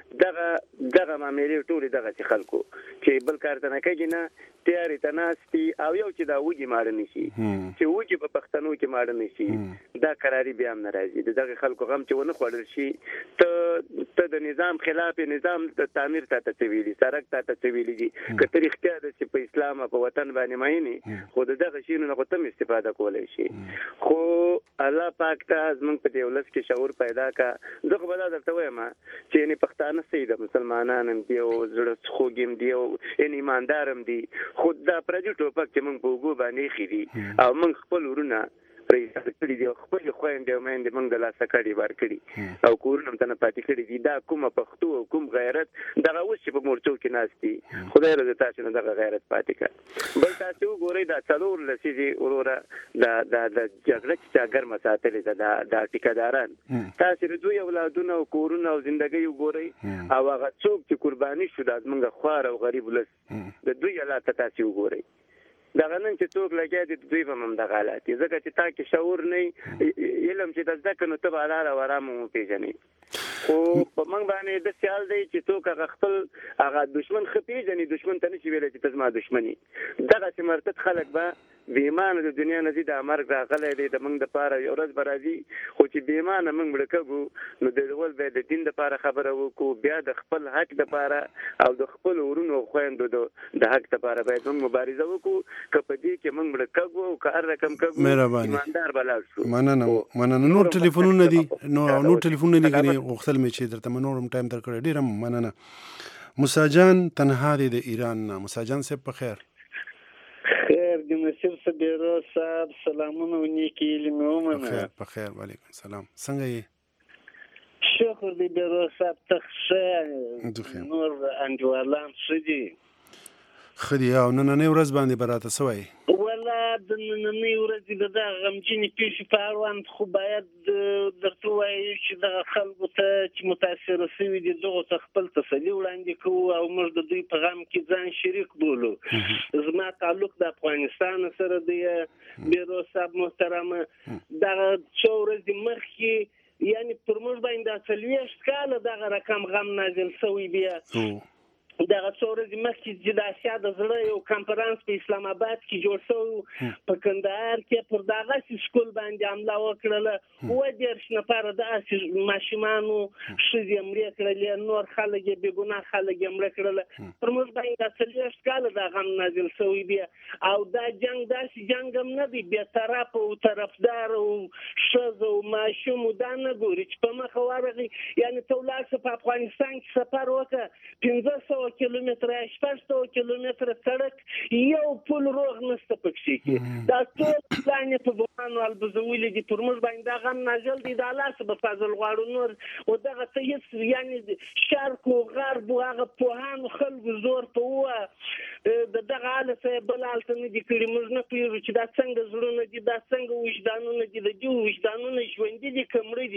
دغه معاملې ټولې دغه چې خلکو چې بل کار ته نه کوي نه تیارې ته ناستي او یو چې دا وږي ماړه نشي چې وږي په پښتنو کې ماړه نشي دا قراري بیا هم نه راځي د دغه خلکو غم چې ونه خوړل شي ته د نظام خلاف نظام د تعمیر ته تسویلي سرک ته تسویلي دي که تاریخ د چې په اسلام په وطن باندې مایني خو دغه شینو نه کوم استفاده کولای شي خو الله پاک ته زمونږ په دولت کې شعور پیدا کا زه خو به درته وایم چې نه پښتانه سي د مسلمانانو دی او زړه خوګم دی او ان ایماندارم دی خود دا پرځ ټوپک چې موږ په وګو باندې خېدي او موږ خپل ورونه پرې کړی دی خپل خويندې او مېندې موږ د لاسه کړي بار کړي او کورونه ته پاتې کړي دي دا کومه پښتو او کوم غیرت دغه اوس چې په مورچو کې ناشتي خدای رضا تاسو نه دغه غیرت پاتې کړ بل تاسو ګورئ دا څلور لسیږي وروره د جګړه چې ګرمه ساتلې دا ټیکداران تاسو دوی اولادونه او کورونه او ژوندۍ وګورئ او هغه څوک چې قرباني شو د موږ خوار او غریب ولس د دوی حالات تاسو وګورئ دا غنن چې څوک لګیا دي دوی په هم د حالات ځکه چې تا کې شعور نه علم چې د ځکه نو ته بالا ورامو پیژنې خو په موږ باندې د سیال دی چې څوک خپل هغه دشمن خپېژني دشمن ته نشي ویل چې تاسو ما دشمني دغه چې مرتد خلک به بیمانه د دنیا نه دي د مرګ راغلی دی د موږ دپاره یو ورځ به راځي خو چې بیمانه موږ مړه کږو نو د ډول به د دین دپاره خبره وکړو بیا د خپل حق دپاره او د خپل ورونو او خویندو د حق دپاره باید موږ مبارزه وکړو که په دې کې موږ مړه کږو او که هر رقم کږو ایماندار به لاړ شو مننه نور ټلیفونونه دي نور ټلیفونونه دي ګنې غوښتل مې چې درته نور هم ټایم درکړی ډېره مننه موسی جان تنها دی د ایران نه موسی جان صاحب په خیر خیر د نصیب صبیرو صاحب سلامونه و نیکی علمي ومنه په خیر وعلیکم السلام څنګه یې شکر دی بیرو صاحب ته ښه نور انډیوالان ښه دي ښه دي او نننۍ ورځ باندې به راته څه وایي والا د نننۍ ورځې د دغه غمجنې پیښې په اړوند خو باید درته ووایو چې دغه خلکو ته چې متاثره شوي دي دغو ته خپل تسلي وړاندې کوو او موږ د دوی په غم کې ځان شریک بولو زما تعلق د افغانستان سره دی بیرو صاحب محترمه دغه څو ورځې مخکې یعنی پر موږ باندې 40 کاله دغه رقم غم نازل شوی بیا دغه څو ورځې مخکې چې د اسیا د زړه یو کنفرانس په اسلام آباد کې جوړ شو په کندهار کې پر دغه سکول باندې حمله وکړله 20 نفر د ماشومانو ښځې مړې کړلې نور خلک بې ګناه خلک مړه کړل پر موږ باندې 40 کاله د غم نازل شوی بیا او دا جنگ داسې جنگ هم نه دی بې طرف او طرفدار او ښځه او ماشوم دا نه ګوري چې په مخه ورغی یعنی ته ولاړ په افغانستان کې سفر وکړه 1500 کیلومتر 800 کیلومتر سړک یو پل روغ نشته پکې کې دا ټول پلان په بوانو البزولې دي پر موږ باندې غم نازل دي د الله سبحانه فضل غواړو نور او دغه ته هیڅ یعنی شرق او غرب او هغه پوهانو خلکو زور په وه دغه حالت بل حالت نه دي کړي موږ نه پیژنو چې دا څنګه زړونه دي دا څنګه وجدانونه دي د دې وجدانونه ژوندي دي کمړي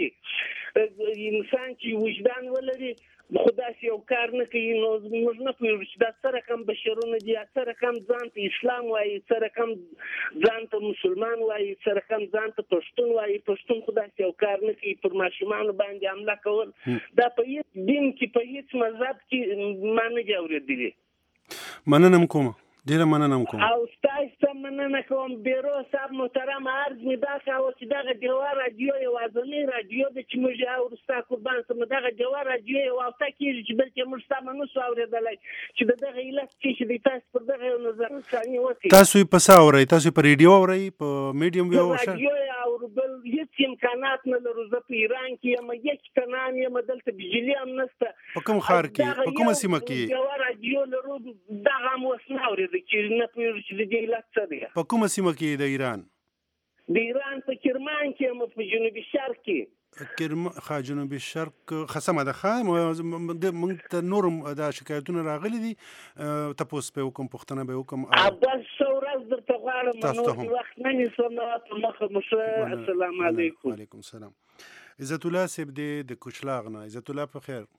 دي انسان چې وجدان ولري خدا یو کار نه کوي نو موږ نه پوهیږو چې دا سره کم بشرونه دي سره کم ځان ته اسلام وایي سره کم ځان ته مسلمان وایي سره کم ځان ته پښتون وایي پښتون خدا یو کار نه کوي پر ماشومان باندې حمله کول دا په هیڅ دین کې په هیڅ مذهب کې ما نه دي اورېدلي مننه کوم ډیره مننه کوم او تاسو مننه کوم بیرو صاحب محترم عرض می دا خو چې دغه دیوار رادیو یوازنی رادیو د چې موږ اورستا قربان سم دغه دیوار رادیو یو وخت کې چې بلکې موږ سم نو اورېدلای چې دغه علت چې د تاسو پر دغه نظر ثاني وتی تاسو په ساوري تاسو په ریډیو اوري په میډیم ویو رادیو او نور بل هیڅ امکانات نه لرو. زه په ایران کې یم، یک تنان یم، دلته بجلی هم نشته. په کوم ښار کې، په کومه سیمه کې؟ یوه راډیو لرو، دغه هم اوس نه اورېده چې نه پوهېږو چې د دې علت څه دی. په کومه سیمه کې د ایران؟ د ایران په کرمان کې یم، په جنوبي شرق کې. جنوبي شرق خصمه ده. موږ ته نور دا شکایتونه راغلي دي، تپوس به وکړم، پوښتنه به وکړم. بس ښه ورځ درته غواړم، نور وخت نه نیسم. په مخه مو ښه. السلام علیکم. وعلیکم السلام. عزت الله صاحب دی د کوچلاغ نه. عزت الله په خیر؟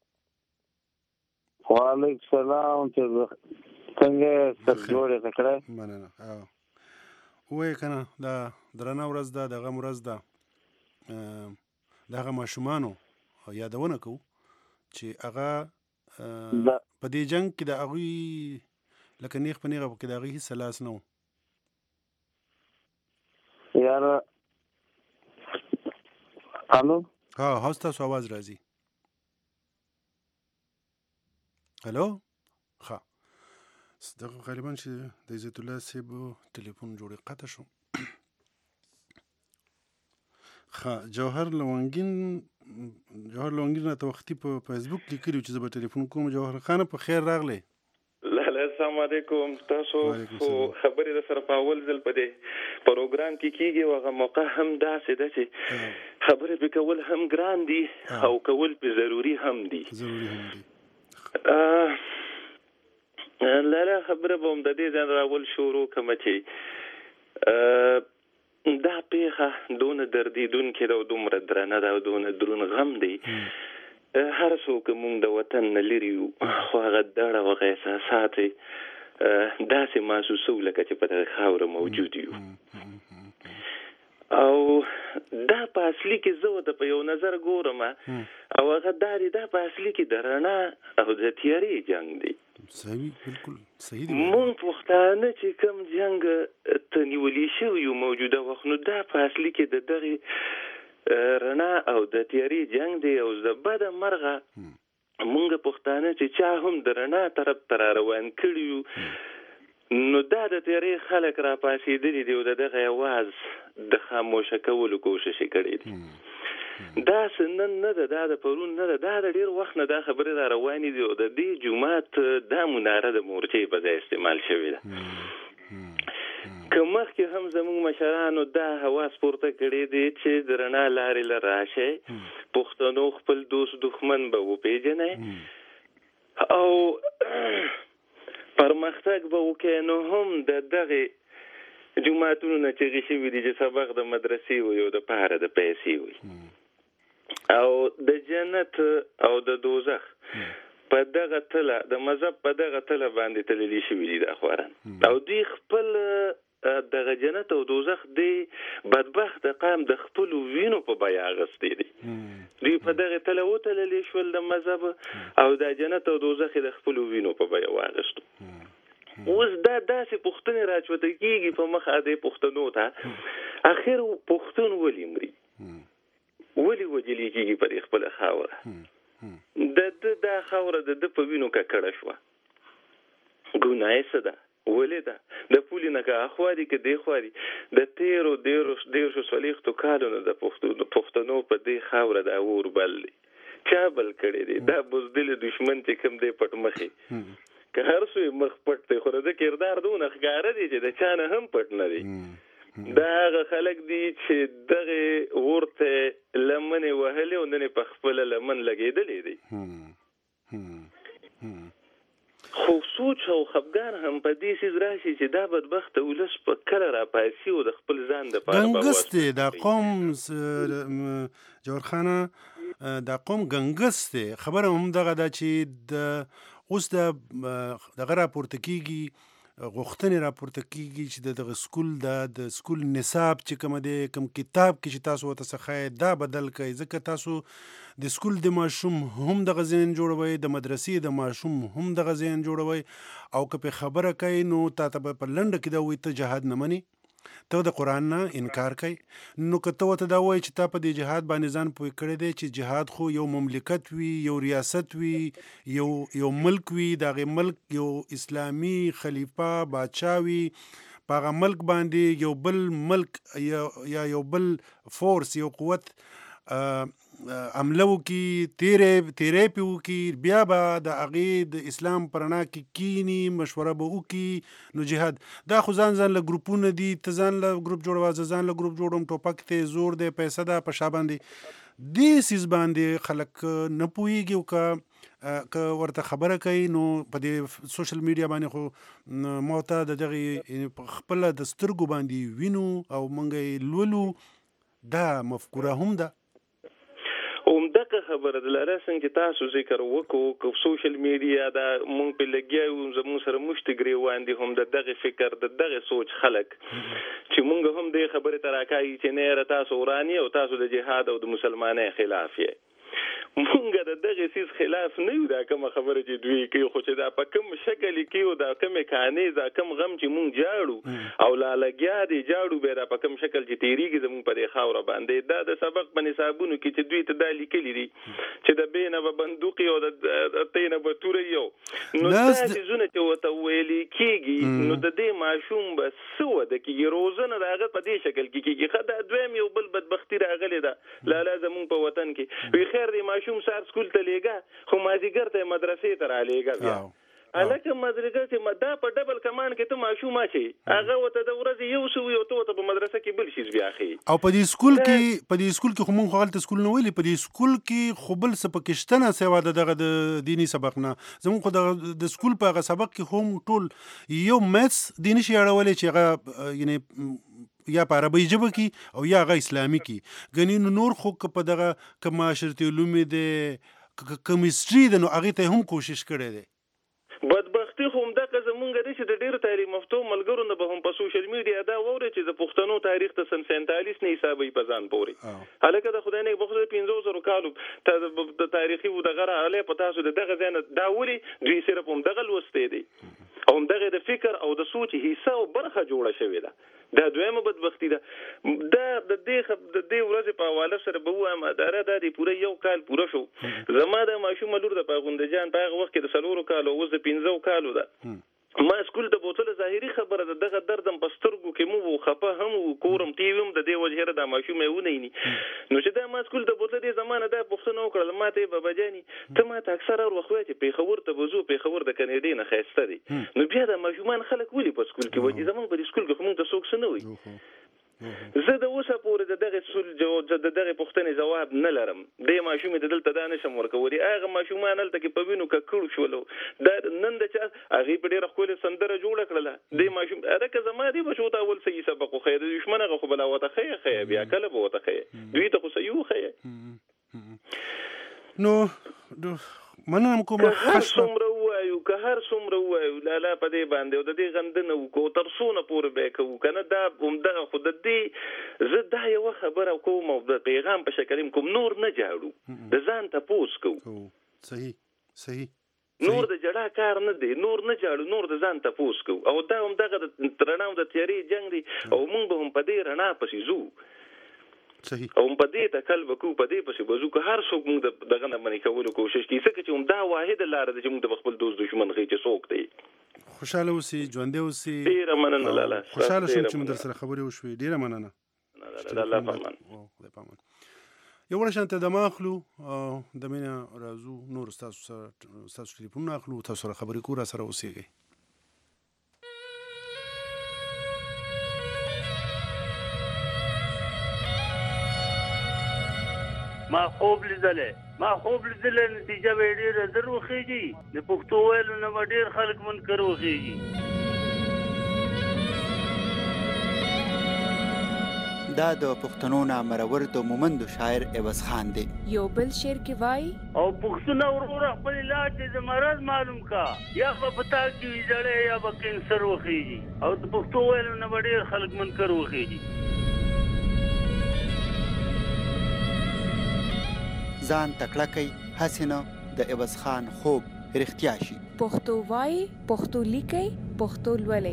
وعلیکم السلام. څنګه سر جوړې کړه؟ مننه. وایې که نه، دا درنه ورځ ده، دغه ورځ ده، د هغه ماشومانو یادونه کوو چې هغه په دې جنګ کې د هغوی لکه نیغ په نیغه پکې د هغوی هېڅ لاس نه و. یاره الو، ها ستاسو آواز راځي. الو، ښه. دغه غالبا چې د عزت الله صاحب ټلیفون جوړې قطع شو. جوهر لونګین راته وختي په فیسبوک لیکلي چې زه به ټلیفون کوم. جوهر خانه په خیر راغلی. لاله السلام علیکم. تاسو خبرې د سره په اول ځل په دې پروګرام کې کیږي او هغه موقع هم داسې ده چې خبرې پې کول هم ګران دي او کول پې ضروري هم دي. لاله خبره به هم د دې ځای راول شروع کړم چې دا پیښه دونه دردیدونکې ده او دومره درنه ده او دونه دروند غم دی. هر څوک مونږ د وطن نه لرې یو، خو هغه دړه او هغه احساسات داسې محسوسوو لکه چې په دغه خاوره موجود یو. او دا په اصلي کې زه ورته په یو نظر ګورم او هغه دا دی، دا په اصلي کې د رڼا او د تیارې جنګ دی. صحیح، بالکل صحیح دی. مونږ پښتانه چې کوم جنګ ته نیولي شوي یو موجوده وخت، نو دا په اصلي کې د دغې رڼا او د تیارې جنګ دی. او د بده مرغه مونږ پښتانه چې چا هم د رڼا طرف ته را روان کړي یو، نو دا د تیارې خلک را پاسېدلي دي او د دغه اواز د خاموشه کولو کوشش یې کړی دی. دا نن نه ده، دا د پرون نه ده، دا د ډېر وخت نه دا خبرې را روانې دي. او د دې جومات دا مناره د مورچې په ځای استعمال شوې ده. که مخکې هم زموږ مشرانو دا حواس پورته کړی دی چې د رڼا لارې له راشئ، پښتنو خپل دوست دښمن به وپېژنئ او پرمختګ به وکړئ، نو هم د دغې جوماتونو نه چغې شوي دي چې سبق د مدرسې وي او د پاره د پیسې وي. او د جنت او د دوزخ په دغه تله، د مذهب په دغه تله باندې تللي شوي دي دا خواران. او دوی خپل دغه جنت او دوزخ دی بدبخت قام د خپلو وینو په بیه اخیستی دي. دوی په دغه تله وتللي شول د مذهب او د جنت او دوزخ د خپلو وینو په بیه واخیستو. اوس دا داسې پوښتنې راچوته کېږي په مخه د پښتنو ته، اخر پښتون ولې مري، ولې وجلې کېږي په دې خپله خاوره؟ د دا خاوره د ده په وینو ککړه شوه. ګناه یې څه ده؟ ولې ده؟ د پولې نه که اخوا دي که دېخوا دي، د تېرو دېرشو څلوېښتو کالو نه د پښتنو په دې خاوره دا اور بل دی. چا بل کړی دی؟ دا بزدل دشمن چې کوم دی پټ مخې، که هر څو یې مخ پټ دی، خو د ده کردار دونه ښکاره دی چې د چا نه هم پټ نه دی. دا هغه خلک دي چې دغې اور ته لمنې وهلې او نن یې په خپله لمن لګېدلی دی. خو سوچ او خفګان هم په دې څیز راشي چې دا بدبخته ولس په کله راپاسي او د خپل ځان دپاره ګنګس دی دا قوم. جوهرخانه دا قوم ګنګس دی. خبره هم دغه ده چې د اوس دغه راپورته کېږي، غوښتنې راپورته کېږي چې دغه سکول د سکول نصاب چې کومه دی، کوم کتاب کې چې تاسو ورته څه ښایي دا بدل کړئ، ځکه تاسو د سکول د ماشوم هم دغه ذهن جوړوئ، د مدرسې د ماشوم هم دغه ذهن جوړوئ. او که پې خبره کوي نو تا ته به په لنډه کې دا وایي ته جهاد نه منې، ته د قرآن نه انکار کوي. نو که ته ورته دا وایي چې تا په دې جهاد باندې ځان پوه کړی دی چې جهاد خو یو مملکت وي، یو ریاست وي، یو ملک وي، د هغې ملک یو اسلامي خلیفه بادشاه وي، په هغه ملک باندې یو بل ملک یا یو بل فورس یو قوت عمله وکړي، تیری پې وکړي، بیا به د هغې د اسلام په رڼا کې کینی، مشوره به وکړي. نو جهاد دا خو ځان له ګروپونه دي، ته ځان له ګروپ جوړوه، زه ځان له ګروپ جوړوم، ټوپک ته زور دی، پیسه ده په شا باندې. دې سیز باندې خلک نه پوهېږي او که ورته خبره کوي نو په دې سوشل میډیا باندې خو ما ته د دغې خپله د سترګو باندې وینو او موږ یې لولو. دا مفکوره هم ده. همدغه خبره ده لاره څنګه چې تاسو ذکر وکړو که سوشل میډیا دا مونږ په لګیا یو زموږ سره مشت ګریوان دي هم د دغه فکر د دغه سوچ خلک چې مونږ هم د خبرې ته راکایي چې نه تاسو ورانی او تاسو د جهاد او د مسلمانۍ خلاف یې. مونږ د دغه سیس خلاف نه یو. دا کومه خبره چې دوی کوي خو چې دا په کوم شکل کې او دا کومه کانې دا کوم غم چې مونږ جاړو او لا لګیا دي جاړو به دا په کوم شکل چې تیریږي زموږ په دې خاوره باندې. دا د سبق په نصابونو کې چې دوی ته دا لیکلي دي چې د بینه به بندوق او د تینه به توري یو نو دا څه چې وته ویلي کېږي نو د دې ماشوم به سو د کې روزنه داغه په دې شکل کې کېږي. خدای دویم یو بل بدبختی راغلی ده لا لازم په وطن کې وی خیر دی ماشوم سار سکول ته لیږه خو مازیګر ته مدرسې ته را لیږه بیا الکه مدرسې ته دا په ډبل کمان کې ته ماشوم اچي هغه وته د ورځې یو سو یو ته په مدرسه کې بل شي بیا اخی او په دې سکول کې خو مونږ غلط سکول نه ویلي. په دې سکول کې خو بل څه پکشتنه سوا دغه د دینی سبق نه زموږ خو د سکول په هغه سبق کې هم ټول یو میتس دیني شي اړولې چې هغه یعنی یا په عربي ژبه کې او یا هغه اسلامي کې ګنې نور خو په دغه که معاشرتي علوم دی کمیسټري دی نو هغې ته هم کوشش کړی دی. بدبختی خو همدغه زمونږ دی چې د ډېرو تعلیم یافتو ملګرو نه به هم په سوشل میډیا دا واورئ چې د پښتنو تاریخ ته سن 47 نه حسابوي په ځان پورې. هلکه د خدای نه بخښه 500 کالو د تاریخي و دغه راغلی په تاسو د دغه ځای نه دا ولې دوی صرف همدغه لوستی دی او همدغه د فکر او د سوچ حصه او برخه جوړه شوې ده. دا دویمه بدبختی ده. دا د دې ورځې په حواله سره به ووایم اداره دا دی پوره یو کال پوره شو زما د ماشوم لور د پاغونده جان په هغه وخت کې د 4 کالو اوس د 15 کالو ده. ما سکول ته بوتله ظاهري خبره ده دغه دردم په سترګو کې مو خپه هم کورم ټیویم د دې وجهره د ماشوم یې ونی نو چې دا ما سکول ته بوتله دې زمانه دا پښتنو کړل ماته بابا جاني ته ماته اکثر اور وخت چې پیښور ته بوزو پیښور د کنيډي نه خسته دي نو بیا د ماشومان خلک ولي په سکول کې وځي زمون په سکول کې موږ ته څوک څه نه وي. زه د اوسه پورې د دغه سول جواب د دغه پوښتنې جواب نه لرم. د ماشوم د دلته دا نشم ورکوري هغه ماشومان دلته کې په وینو ککړ شولو دا نن د چا هغه په ډیره خپل سندره جوړ کړله د ماشوم اته زما دی بشو تا ول سي سبق خو د دشمن غو بلا وته خې بیا کله به وته خې دوی ته خو سيو خې نو منم کوم هر څومره وایو لالا په دې باندې او د دې غندنه وکړو تر څونه پورې به کوو کنه دا همدغه خود دې زه دا یو خبره کوم او د پیغام په شکل کوم نور نه جاړو د ځان ته پوس کوو. صحیح نور د جړه کار نه دی نور نه جاړو نور د ځان ته پوس کوو او دا همدغه د ترناو د تیاری جنگ دی او موږ به هم په دې رڼا پسې ځو. صحیح او په دې تکل وکړو په دې پسې بزو که هر څوک موږ دغه نه باندې کولو کوشش کوي څنګه چې هم دا واحد لار ده چې موږ د خپل دوست دشمن غي چې څوک دی. خوشاله اوسئ ژوندۍ اوسئ. ډیره مننه لاله خوشاله شوم چې موږ در سره خبرې وشوې. ډیره مننه. الله پامان. یو ور شانته د ماخلو د مینا رازو نور تاسو ټلیفون اخلو تاسو سره خبرې کوو را سره اوسئ. ما خوب لیدلې نتیجه به ډېره زر وخېږي د پښتو ویلو نه به ډېر خلک منکر وخېږي. دا د پښتنو نامرور د مومندو شاعر عوض خان دی. یو بل شعر کې وایي او پښتون وروره خپل علاج د مرض معلوم کا یا به پتا کې ویځړې یا به کینسر وخېږي او د پښتو ویلو نه به ډېر خلک منکر وخېږي. ځان تکړه کوي هسې نه د عوض خان خوب رښتیا شي. پښتو وایي پښتو لیکئ پښتو لولئ.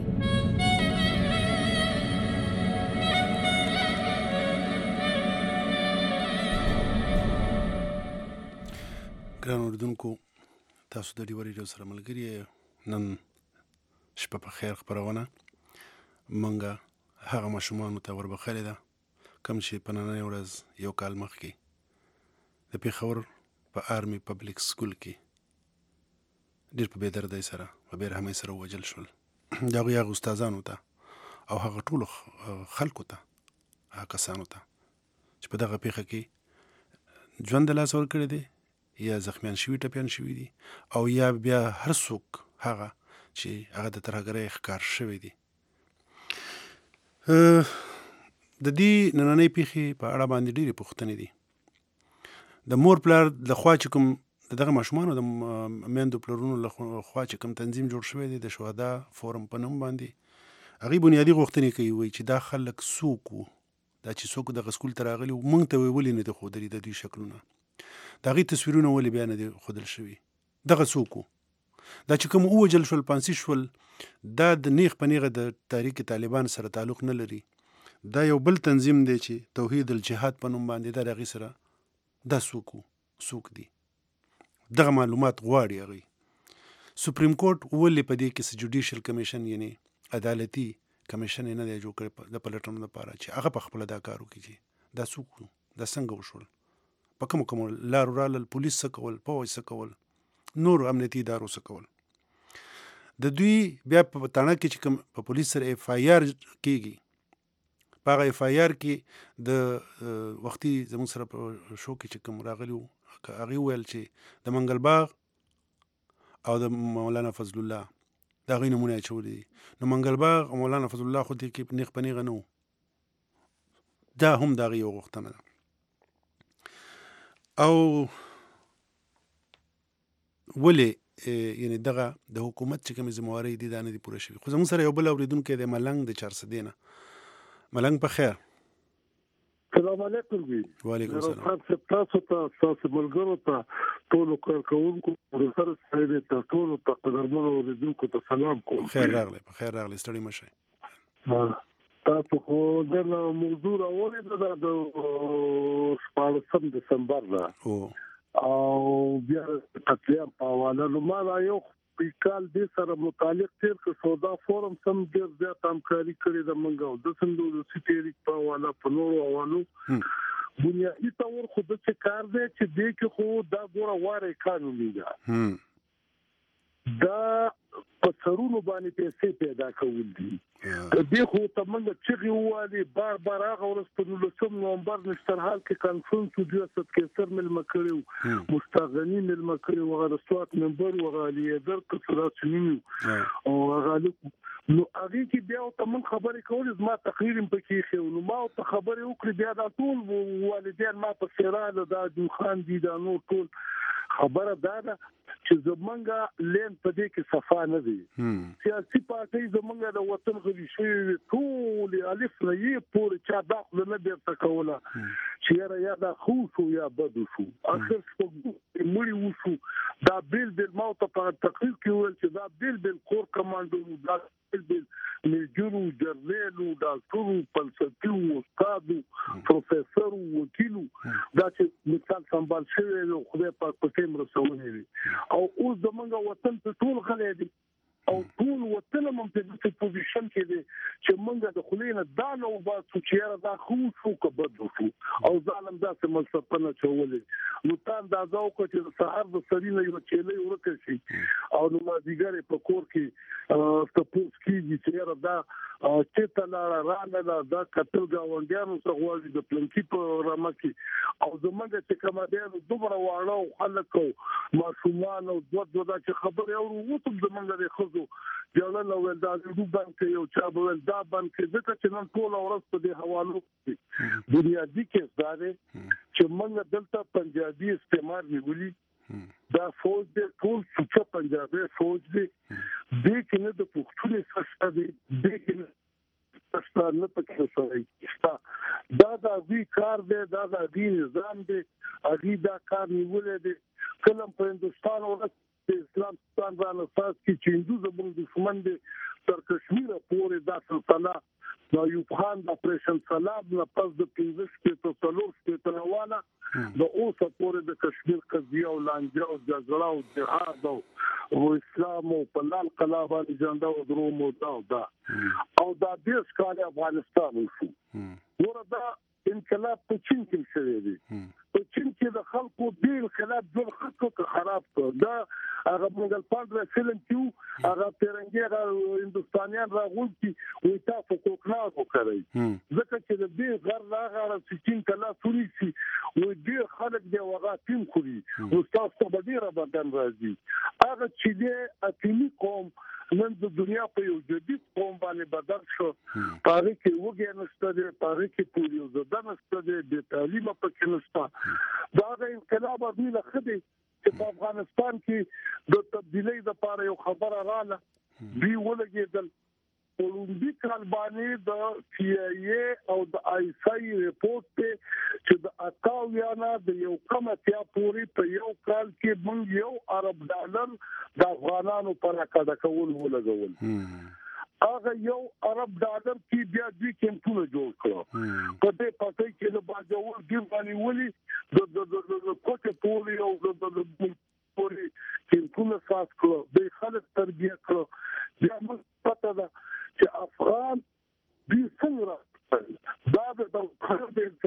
ګران اردوونکو تاسو د ډیو ریډیو سره ملګري نن شپه په خیر خبرونه منګه هغه ماشومانو ته وربخلې ده کوم چې په نننۍ ورځ یو کال مخکې د پېښور په آرمي پبلیک سکول کې ډېر په بېدردۍ سره په بېرحمۍ سره ووژل شول. د هغوی هغه استادانو ته او هغه ټولو خلکو ته، هغه کسانو ته چې په دغه پیښه کې ژوند د لاسه ورکړی دی یا زخمیان شوي ټپیان شوي دي او یا بیا هر څوک هغه چې هغه د ترهګرۍ ښکار شوی دي. د دې نننۍ پیښې په اړه باندې ډېرې پوښتنې دي. د مور پلار لخوا چې کوم د دغه ماشومانو د میندو پلرونو لخوا چې کوم تنظیم جوړ شوی دی د شهدا فورم په نوم باندې، هغوی بنیادي غوښتنې کوي، وایي چې دا خلک څوک وو، دا چې څوک دغه سکول ته راغلي وو موږ ته ولې نه دي ښودلي د دوی شکلونه، د هغوی تصویرونه ولې بیا نه دي ښودل شوي، دغه څوک وو. دا چې کوم ووژل شول پانسي شول دا د نیغ په نیغه د تحریک طالبان سره تعلق نه لري. دا یو بل تنظیم دی چې توحید الجهاد په نوم باندې دا د هغې سره دا څوک وو، څوک دي، دغه معلومات غواړي هغوی. سپریم کورټ ولې په دې کې جوډیشل کمیشن یعنی عدالتي کمیشن یې نه دی جوړ کړی د پلټنو لپاره چې هغه په خپله دا کار وکړي چې دا څوک وو، دا څنګه وشول، په کومو لارو رالل، پولیس څه کول، پوځ څه کول، نور امنیتي ادارو څه کول. د دوی بیا په تاڼه کې چې کوم په پولیس سره اف آی آر کېږي، په هغه اف آی آر کې د وختي زموږ سره په شو کې چې کوم راغلي وو هغې وویل چې د منګل باغ او د مولانا فضل الله د هغوی نومونه یې اچولي دي. نو منګل باغ او مولانا فضل الله خو دې کې نیغ په نیغه نه وو، دا هم د هغې یو غوښتنه ده. او ولې یعنې دغه د حکومت چې کومې ذمهوارۍ دي دا نه دي پوره شوي. خو زموږ سره یو بل اورېدونکی دی ملنګ د چارسدې نه. ملنګ په خیر. سلام علیکم جی. وعلیکم السلام. تاسو ته، تاسو ملګرو ته، ټولو کارکوونکو پروفیسر صاحب ته، ټولو ته قدرمنو اورېدونکو ته سلام کوم. خیر راغلی، په خیر راغلی، ستړي مه شئ. تاسو خو دغه موضوع راوړې ده د 14 دسمبر ده او بیا قتلیام په حواله. نو ما دا یو کال دې سره متعلق تیر که سودا فورم سم ډېر زیات همکاري کړې ده موږ او د سندوزي تحریک په حواله په نورو حوالو بنیادي طور خو داسې کار دی چې دې کې خو دا ګوره واره قانوني ده، دا په سرونو باندې پیسې پیدا کول دي. دې خو ته موږ چغې ووالې بار بار هغه ورځ په 19 نومبر نشترحال کې کانفرنس و ریاست کیسر مېلمه کړی و، مشتاق غني مېلمه کړی و، هغه د سوات ممبر و، هغه علي حیدر کسرات شنیني او هغه نو هغې کې بیا ورته موږ خبرې کولې، زما تقریر هم پکې ایښی و. نو ما ورته خبرې وکړې، بیا دا ټول والدین ما پسې راغله، دا جون خان دي، دا نور ټول. خبره دا ده چې زمونږ لین په دې کې صفا نه دی. سیاسي پارټۍ زمونږ د وطن غړي شوي ټول الف نه یې پورې چا داخله نه بیرته کوله چې یاره یا دا خو شو یا بد شو، اخر مړي وشو. دا بیل ما ورته په تقریر کې وویل چې دا بیل کور کمانډو، دا بیل میجرو، جرنیلو، ډاکټرو، فلسفي، استادو، پروفیسرو، وکیلو، دا چې مثال سنبال شوی دی خدای پاک په ټیم رسولې وي. او اوس زمونږ وطن په ټول غلی دی او ټول وطن هم په دې پوزیشن کې دی چې موږ د خولې نه دا نه وباسو چې یاره دا خو شو که بد وشو او ظالم داسې ملسفه نه چولې. نو تا اندازه وکړه چې د سهار د سړي نه یوه چیلۍ ورکه شي او نو مازدیګر یې په کور کې تپوس کېږي چې یاره دا چېرته لاړه رانله، دا کتل ګاونډیانو څه غواړي د پلنکي په رمه کې. او زموږ چې کمادیانو دومره واړه او خلک او ماشومان او دوه دا چې خبرې اورو اوس هم زموږ د ښځو جوړل او ویل دا ډوډو بند کوي او چا به ویل دا بند کوي، ځکه چې نن ټوله ورځ په دې حوالو کې بنیادي کیس دا دی چې موږ دلته پنجابي استعمار نیولي، دا فوج دی ټول سوچه پنجابي فوج دی، دې کې نه د پښتونې سشته دی، دې کې نه سشته نه پکې سړی شته. دا د هغوی کار دی، دا د هغوی نظام دی، هغوی دا کار نیولی دی. کله په هندوستان ورځ د اسلام ران اساس کې چې هندو زموږ دښمن دی تر کشمیره پورې دا سلطنه د ایوب خان د اپریشن سلام نه پس د 15 شپېته څلور شپېته روانه د اوسه پورې د کشمیر قضیه او لانجه او جګړه او جهاد او او اسلام او په لال قلا باندې جنډا او دروم او دا دیش کال افغانستان وشو وردا انقلاب په چین کې شوی دی په چین کې د خلکو د انقلاب ځل خلکو خراب کړ دا هغه منګل پاندره فلم کې هغه پیرنګي هندستانيان راغول چې وي تاسو کوکنه وکړي ځکه چې د دې غر لاغه چې چین کلا سوري سي وي دې خلک دی وغه تیم خوري او تاسو په ډیره بدن راځي هغه چې دې اتمی قوم نن د دنیا په یو جديد قوم باندې بدل شو پاره کې وګیا نشته دی پاره کې پولیو زده نشته دی د تعلیم په کې نشته دا د انقلاب باندې لخدي چې په افغانستان کې د تبدیلی لپاره یو خبره رااله دی ولګېدل اولمپی کال باندې د سی ای او د آی اس ای ریپورت ته چې د اکاویانا د یو کمتیا پوری په یو کال کې موږ یو ارب ډالر د افغانانو پر اکاډه کول ولګول هغه یو ارب ډالر کې بیا دوی کمپونه جوړ کړو په دې پټي کې د باجوړ دی باندې ولي د کوټه پوری او د پوری کمپونه خاص کړو د خلک تربیه کړو بیا موږ پته ده چې افغان دې څنګه دا د خلک د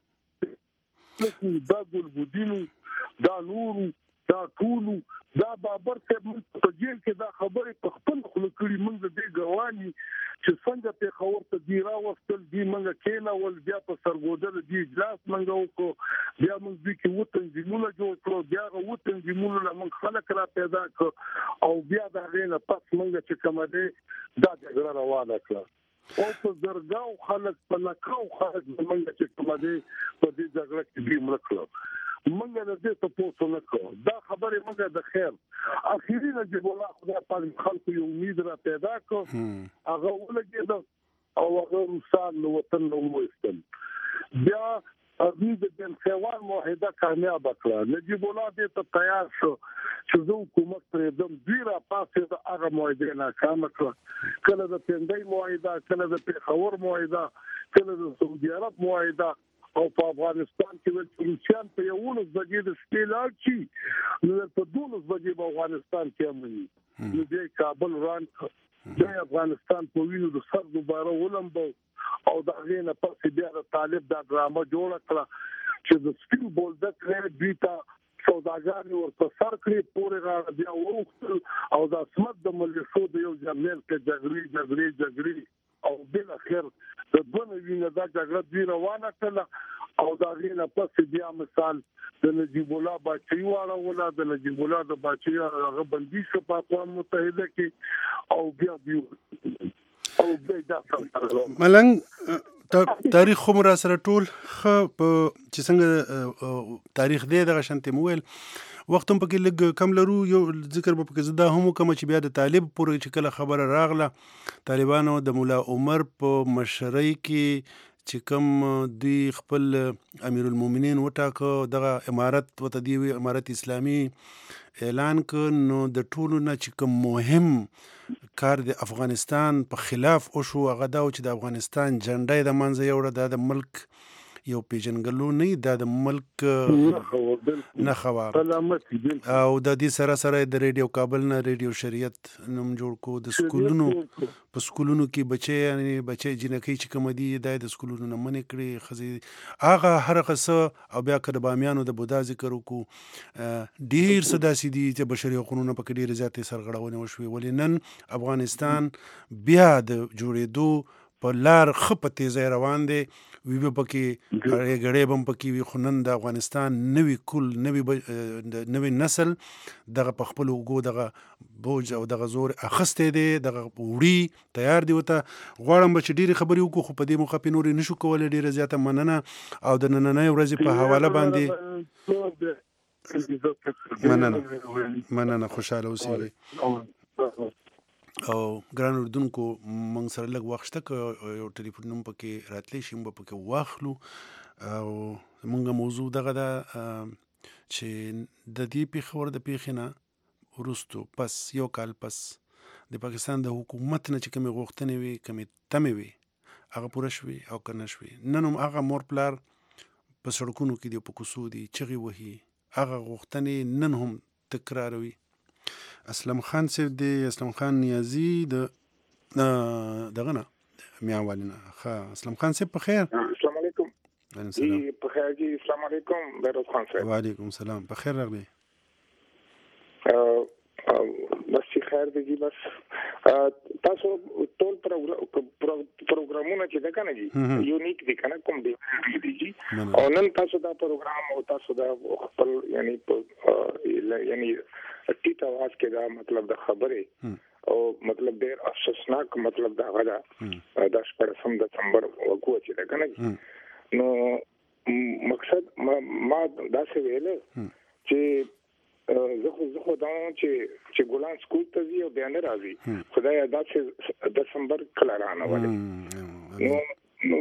انقلاب دا ګلبودینو دا نورو دا ټولو دا بابر ته په جیل کې دا خبره په خپل خلک کړي موږ دې ګواني چې څنګه په خبر ته دی راوستل دی موږ کېنا ول بیا په سرګودل دی اجلاس موږ وکړو بیا موږ دې کې وطن زمونه جوړ کړو بیا وطن زمونه موږ خلک را پیدا کړ او بیا دا غینه پس موږ چې کومه دې دا جګړه روانه کړه او په زرګاو خلک په لکاو خلک موږ چې کومه دې په دې جګړه کې دی مړکړو منګه د دې ته پوسو نه کوو دا خبره منګه د خیر اخیری نجیب الله خدای پاک خلکو یو امید را پیدا کو هغه ولګید او هغه انسان نو وطن نو وستل بیا امید د خیوان موحده کامیاب کړه نجیب الله دې ته تیار شو چې زه حکومت پرې دم ډیره پاسه د هغه موحده ناکام کړه کله د پندای موحده کله د پیښور موحده کله د سعودي عرب موحده او په افغانستان کې روسیان په یو ولس بجې د سپیلار چی نو په 12 بجې په افغانستان کې امني نو د کابل ران د افغانستان په وینو د سر دوباره ولمبو او د غینه پس بیا د طالب د ډرامه جوړ کړه چې د سپیل بولدک لري بیتا سوداګر ورته سر کړی پورې را بیا ورخل او د اسمت د مليشو د یو جنرال کې جګړې او بل اخر د دونه وینه دا جګړه دی روانه کړه او دا غینه پس بیا مثال د نجیب الله باچي واړه د نجیب الله د باچي هغه بندي شو په اقوام متحده کې او بیا او دا ملنګ تاریخ خو را سره ټول چې څنګه تاریخ دی دغه شانتي مویل وخت هم پکې لږ کم لرو یو ذکر به پکې زده هم کوم چې بیا د طالب پورې چې کله خبره راغله طالبانو د مولا عمر په مشرۍ کې چې کوم دوی خپل امیر المؤمنین وټاکه دغه امارت وته دی امارت اسلامي اعلان ک نو د ټولو نه چې کوم مهم کار د افغانستان په خلاف او شو هغه دا چې د افغانستان جنډای د منځ یوړه د ملک یو پیژنګلو نه دا د ملک نه خوا او د دې سره سره د ریډیو کابل نه ریډیو شریعت نوم جوړ کو د سکولونو په سکولونو کې بچي جنکی چې کوم دي د سکولونو نه منې کړي خزي هغه هر قصه او بیا کړه بامیانو د بودا ذکر وکړو ډیر صدا سي دي چې بشري حقوقونه په ډیر زیاتې سرغړونه وشوي ولنن افغانستان بیا د جوړېدو په لار خپه تیزه روان دي وی به پکې غړې بم پکې وی خنن د افغانستان نوې کل نوې نسل دغه په خپل وګو دغه بوج او دغه زور اخستې دي دغه وړي تیار دی وته غواړم چې ډېری خبرې وکړو خو په دې موخه په نورې نشو کولای ډېره زیاته مننه او د نننۍ ورځې په حواله باندې مننه خوشاله اوسئ او ګران اردوونکو موږ سره لږ وخت شته یو ټلیفون نوم پکې راتلی شي موږ پکې واخلو او موږ موضوع دغه ده چې د دې پیښور د پیښې نه وروستو پس یو کال پس د پاکستان د حکومت نه چې کومې غوښتنې وي کومې تمې وي هغه پوره شوي او که نه شوي نن هم هغه مور پلار په سړکونو کې دی په کوڅو دي چغې وهي هغه غوښتنې نن هم تکراروي اسلم خان صاحب دی اسلم خان نیازی دغه نه میاوالینه. ښه اسلم خان صاحب په خیر؟ السلام علیکم. جی په خیر جی. السلام علیکم بیروز خان صاحب. وعلیکم السلام. په خیر راغلی؟ بس خیر دی جی. بس تاسو ټول پروګرامونه چې دا کنه جی یونیک دي کنه کوم دی جی او نن تاسو دا پروګرام او تاسو دا خپل یعنی ټیټ आवाज کې دا مطلب د خبرې او مطلب ډېر افسوسناک مطلب دا غدا د 18 دسمبر وکړو چې دا کنه نو مقصد ما دا څه ویل چې زه خو دا چې ګلان سکول ته ځي او بیا نه راځي خدای دا چې دسمبر کله رانه نو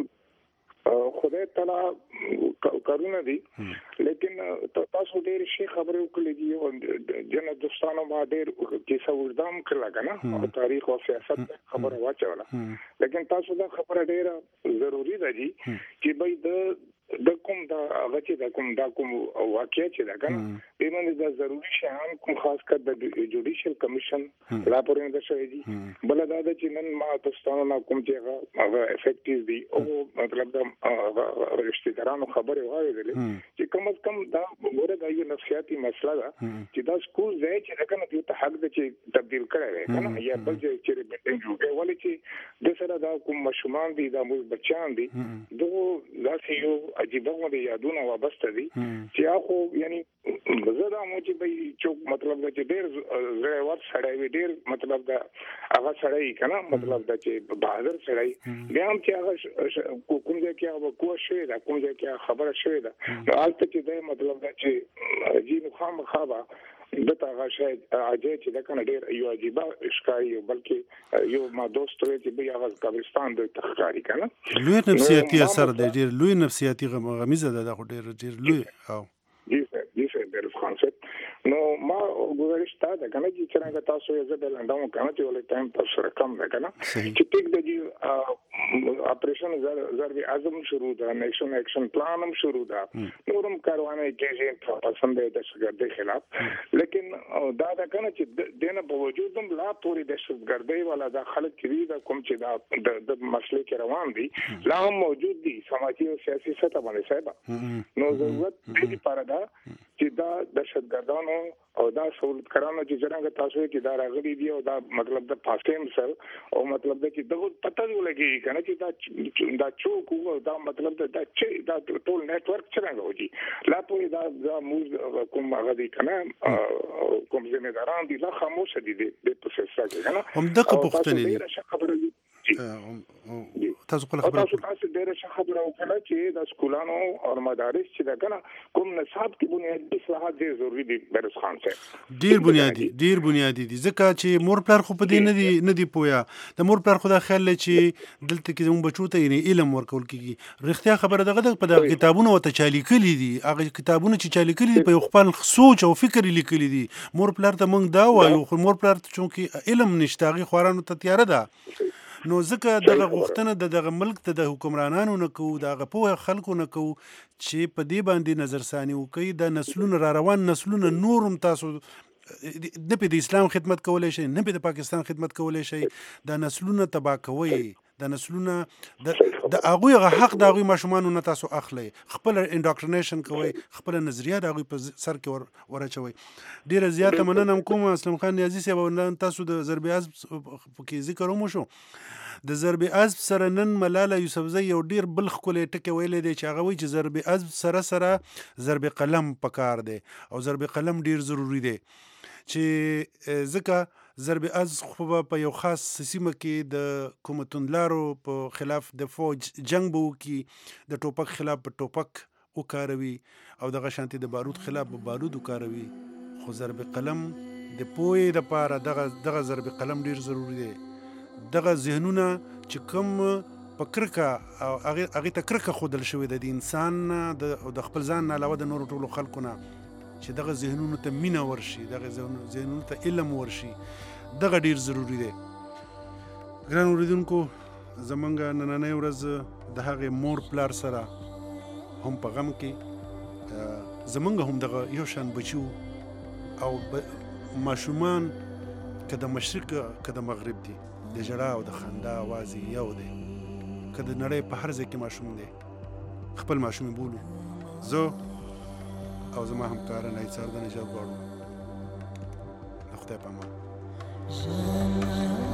خدای تعالی کارونه دي لیکن تاسو ډېر شي خبرې وکړې دي او جن دوستانو ما ډېر کیسه وردام کړل کنه او تاریخ او سیاست خبره واچوله لیکن تاسو دا خبره ډېره ضروری ده جی چې به د کوم دا هغه چې د کوم واقعي چې دا کنه ایمن دا ضروری شیان کوم خاص کر د جوډیشل کمیشن راپورونه ده شوی دي بل دا چې نن ما تاسو نه کوم چې هغه افیکټیو دي او مطلب دا رشتہدارانو خبره واورېدلې چې کم از کم دا ګوره دا یو نفسیاتي مسله ده چې دا سکول ځای چې دا کنه ته حق ده چې تبدیل کړي کنه یا بل چې بلډینګ جوړه ولې چې د سره دا کوم مشومان دي دا موږ بچان دي دغه ځکه یو عجیب غوډه یادونه وابسته دي چې اخو یعنی زړه مو چې به چوک مطلب دا چې ډېر زړه ور سړی وي ډېر مطلب دا هغه سړی کنه مطلب دا چې بهادر سړی بیا هم چې هغه کوم ځای کې هغه کوشش دا کوم ځای کې خبره شوې ده حالت چې دا مطلب دا چې جی مخامخه دته هغه شاید اجي چې دا کنه ډېر یو عجیب ښکاری بلکې یو ما دوست وي چې بیا هغه قبرستان د تخکاری کنه لوی نفسیاتي اثر دی ډېر لوی نفسیاتي غمیزه ده خو ډېر لوی او جی سر بیروز خان صاحب نو ما گزارش تا ده کنه چې څنګه تاسو یې زبل اندامو کنه چې ولې ټایم تاسو رقم ده کنه چې ټیک د جی اپریشن ضرب اعظم شروع ده نیشن ایکشن پلان هم شروع ده نورم کاروانه کېږي په پسند د دهشتګردۍ خلاف لیکن دا ده کنه چې دنه په وجود هم لا پوری دهشتګردۍ والا د خلک کې د کوم چې دا د مسلې کې روان دي لا هم موجود دي سماجی او سیاسي سطح باندې صاحب نو ضرورت دې لپاره ده چې دا دهشتګردانو او دا سہولتکارانو چې څنګه تاسو کې دا راغلي دي او دا مطلب د پاسټیم سره او مطلب د چې دغه پته ولګي کنه چې دا چوک او دا مطلب دا چې دا ټول نتورک څنګه وږي لا په دا موږ کوم هغه دي کنه کوم ځینې دي لا خاموش دي د پروسس کې کنه هم دغه پوښتنه دي تاسو خپل خبره تاسو ډېر ښه خبره وکړه چې د سکولانو او مدارس چې دا کنه کوم نصاب کې بنیادي اصلاحات ډېر ضروری دي بیروز خان صاحب ډېر بنیادي دي ځکه چې مور پلار خو په دې نه دی پویا د مور پلار خو دا خیال لري چې دلته کې زموږ بچو ته علم ورکول کیږي رښتیا خبره دغه په دغه کتابونو او ته چالي کړي دي هغه کتابونه چې چالي کړي دي په خپل سوچ او فکر لیکلي دي مور پلار ته موږ دا وایو خو مور پلار ته چونکی علم نشته هغه خورانو ته تیار ده نو ځکه دغه غوښتنه دغه ملک ته د حکمرانانو نه کوو دغه په خلکو نه کوو چې په دې باندې نظرثاني وکړي د نسلونو را روان نسلونه نورم تاسو نه په د اسلام خدمت کولای شي نه په د پاکستان خدمت کولای شي د نسلونو تبا کوي د نسلونو د هغه حق د هغه ماشومانو نه تاسو اخلي خپل انډاکټرینیشن کوي خپل نظریه د هغه په سر کې ورچوي ډیره زیاته مننه کوم اسلم خان نیازی صاحب تاسو د ضرب عزب کې ذکر ومو شو د ضرب عزب سره نن ملاله یوسفزۍ یو ډیر بل خولې ټکی ویلې دی چې هغه وایي چې ضرب عزب سره ضرب قلم پکار دی او ضرب قلم ډیر ضروری دی چې ځکه ضرب عزب په یو خاص سیمه کې د کوم توندلارو په خلاف د فوج جنگ به وکړي د ټوپک خلاف په ټوپک وکاروي او دغه شانتي د بارود خلاف به بارود وکاروي خو ضرب قلم د پوهې لپاره دغه ضرب قلم ډیر ضروری دی دغه ذهنونه چې کوم په کرکه او هغه ته کرکه خودل شوی د انسان د خپل ځان نه علاوه د نورو ټولو خلکو نه چې دغه ذهنونو ته مینه ورشي دغه ذهنونو ته علم ورشي دغه ډیر ضروری دی ګران اوریدونکو زمونږ نننۍ ورځ د هغې مور پلار سره هم په غم کې زمونږ هم دغه یو شان بچو او ماشومان که د مشرق که د مغرب دی د ژړا او د خندا आवाज یو دی که د نړۍ په هر ځای کې ماشوم دی خپل ماشوم بولو زه او زما همکاره نایت سردن اجازه غواړو د خدای په امان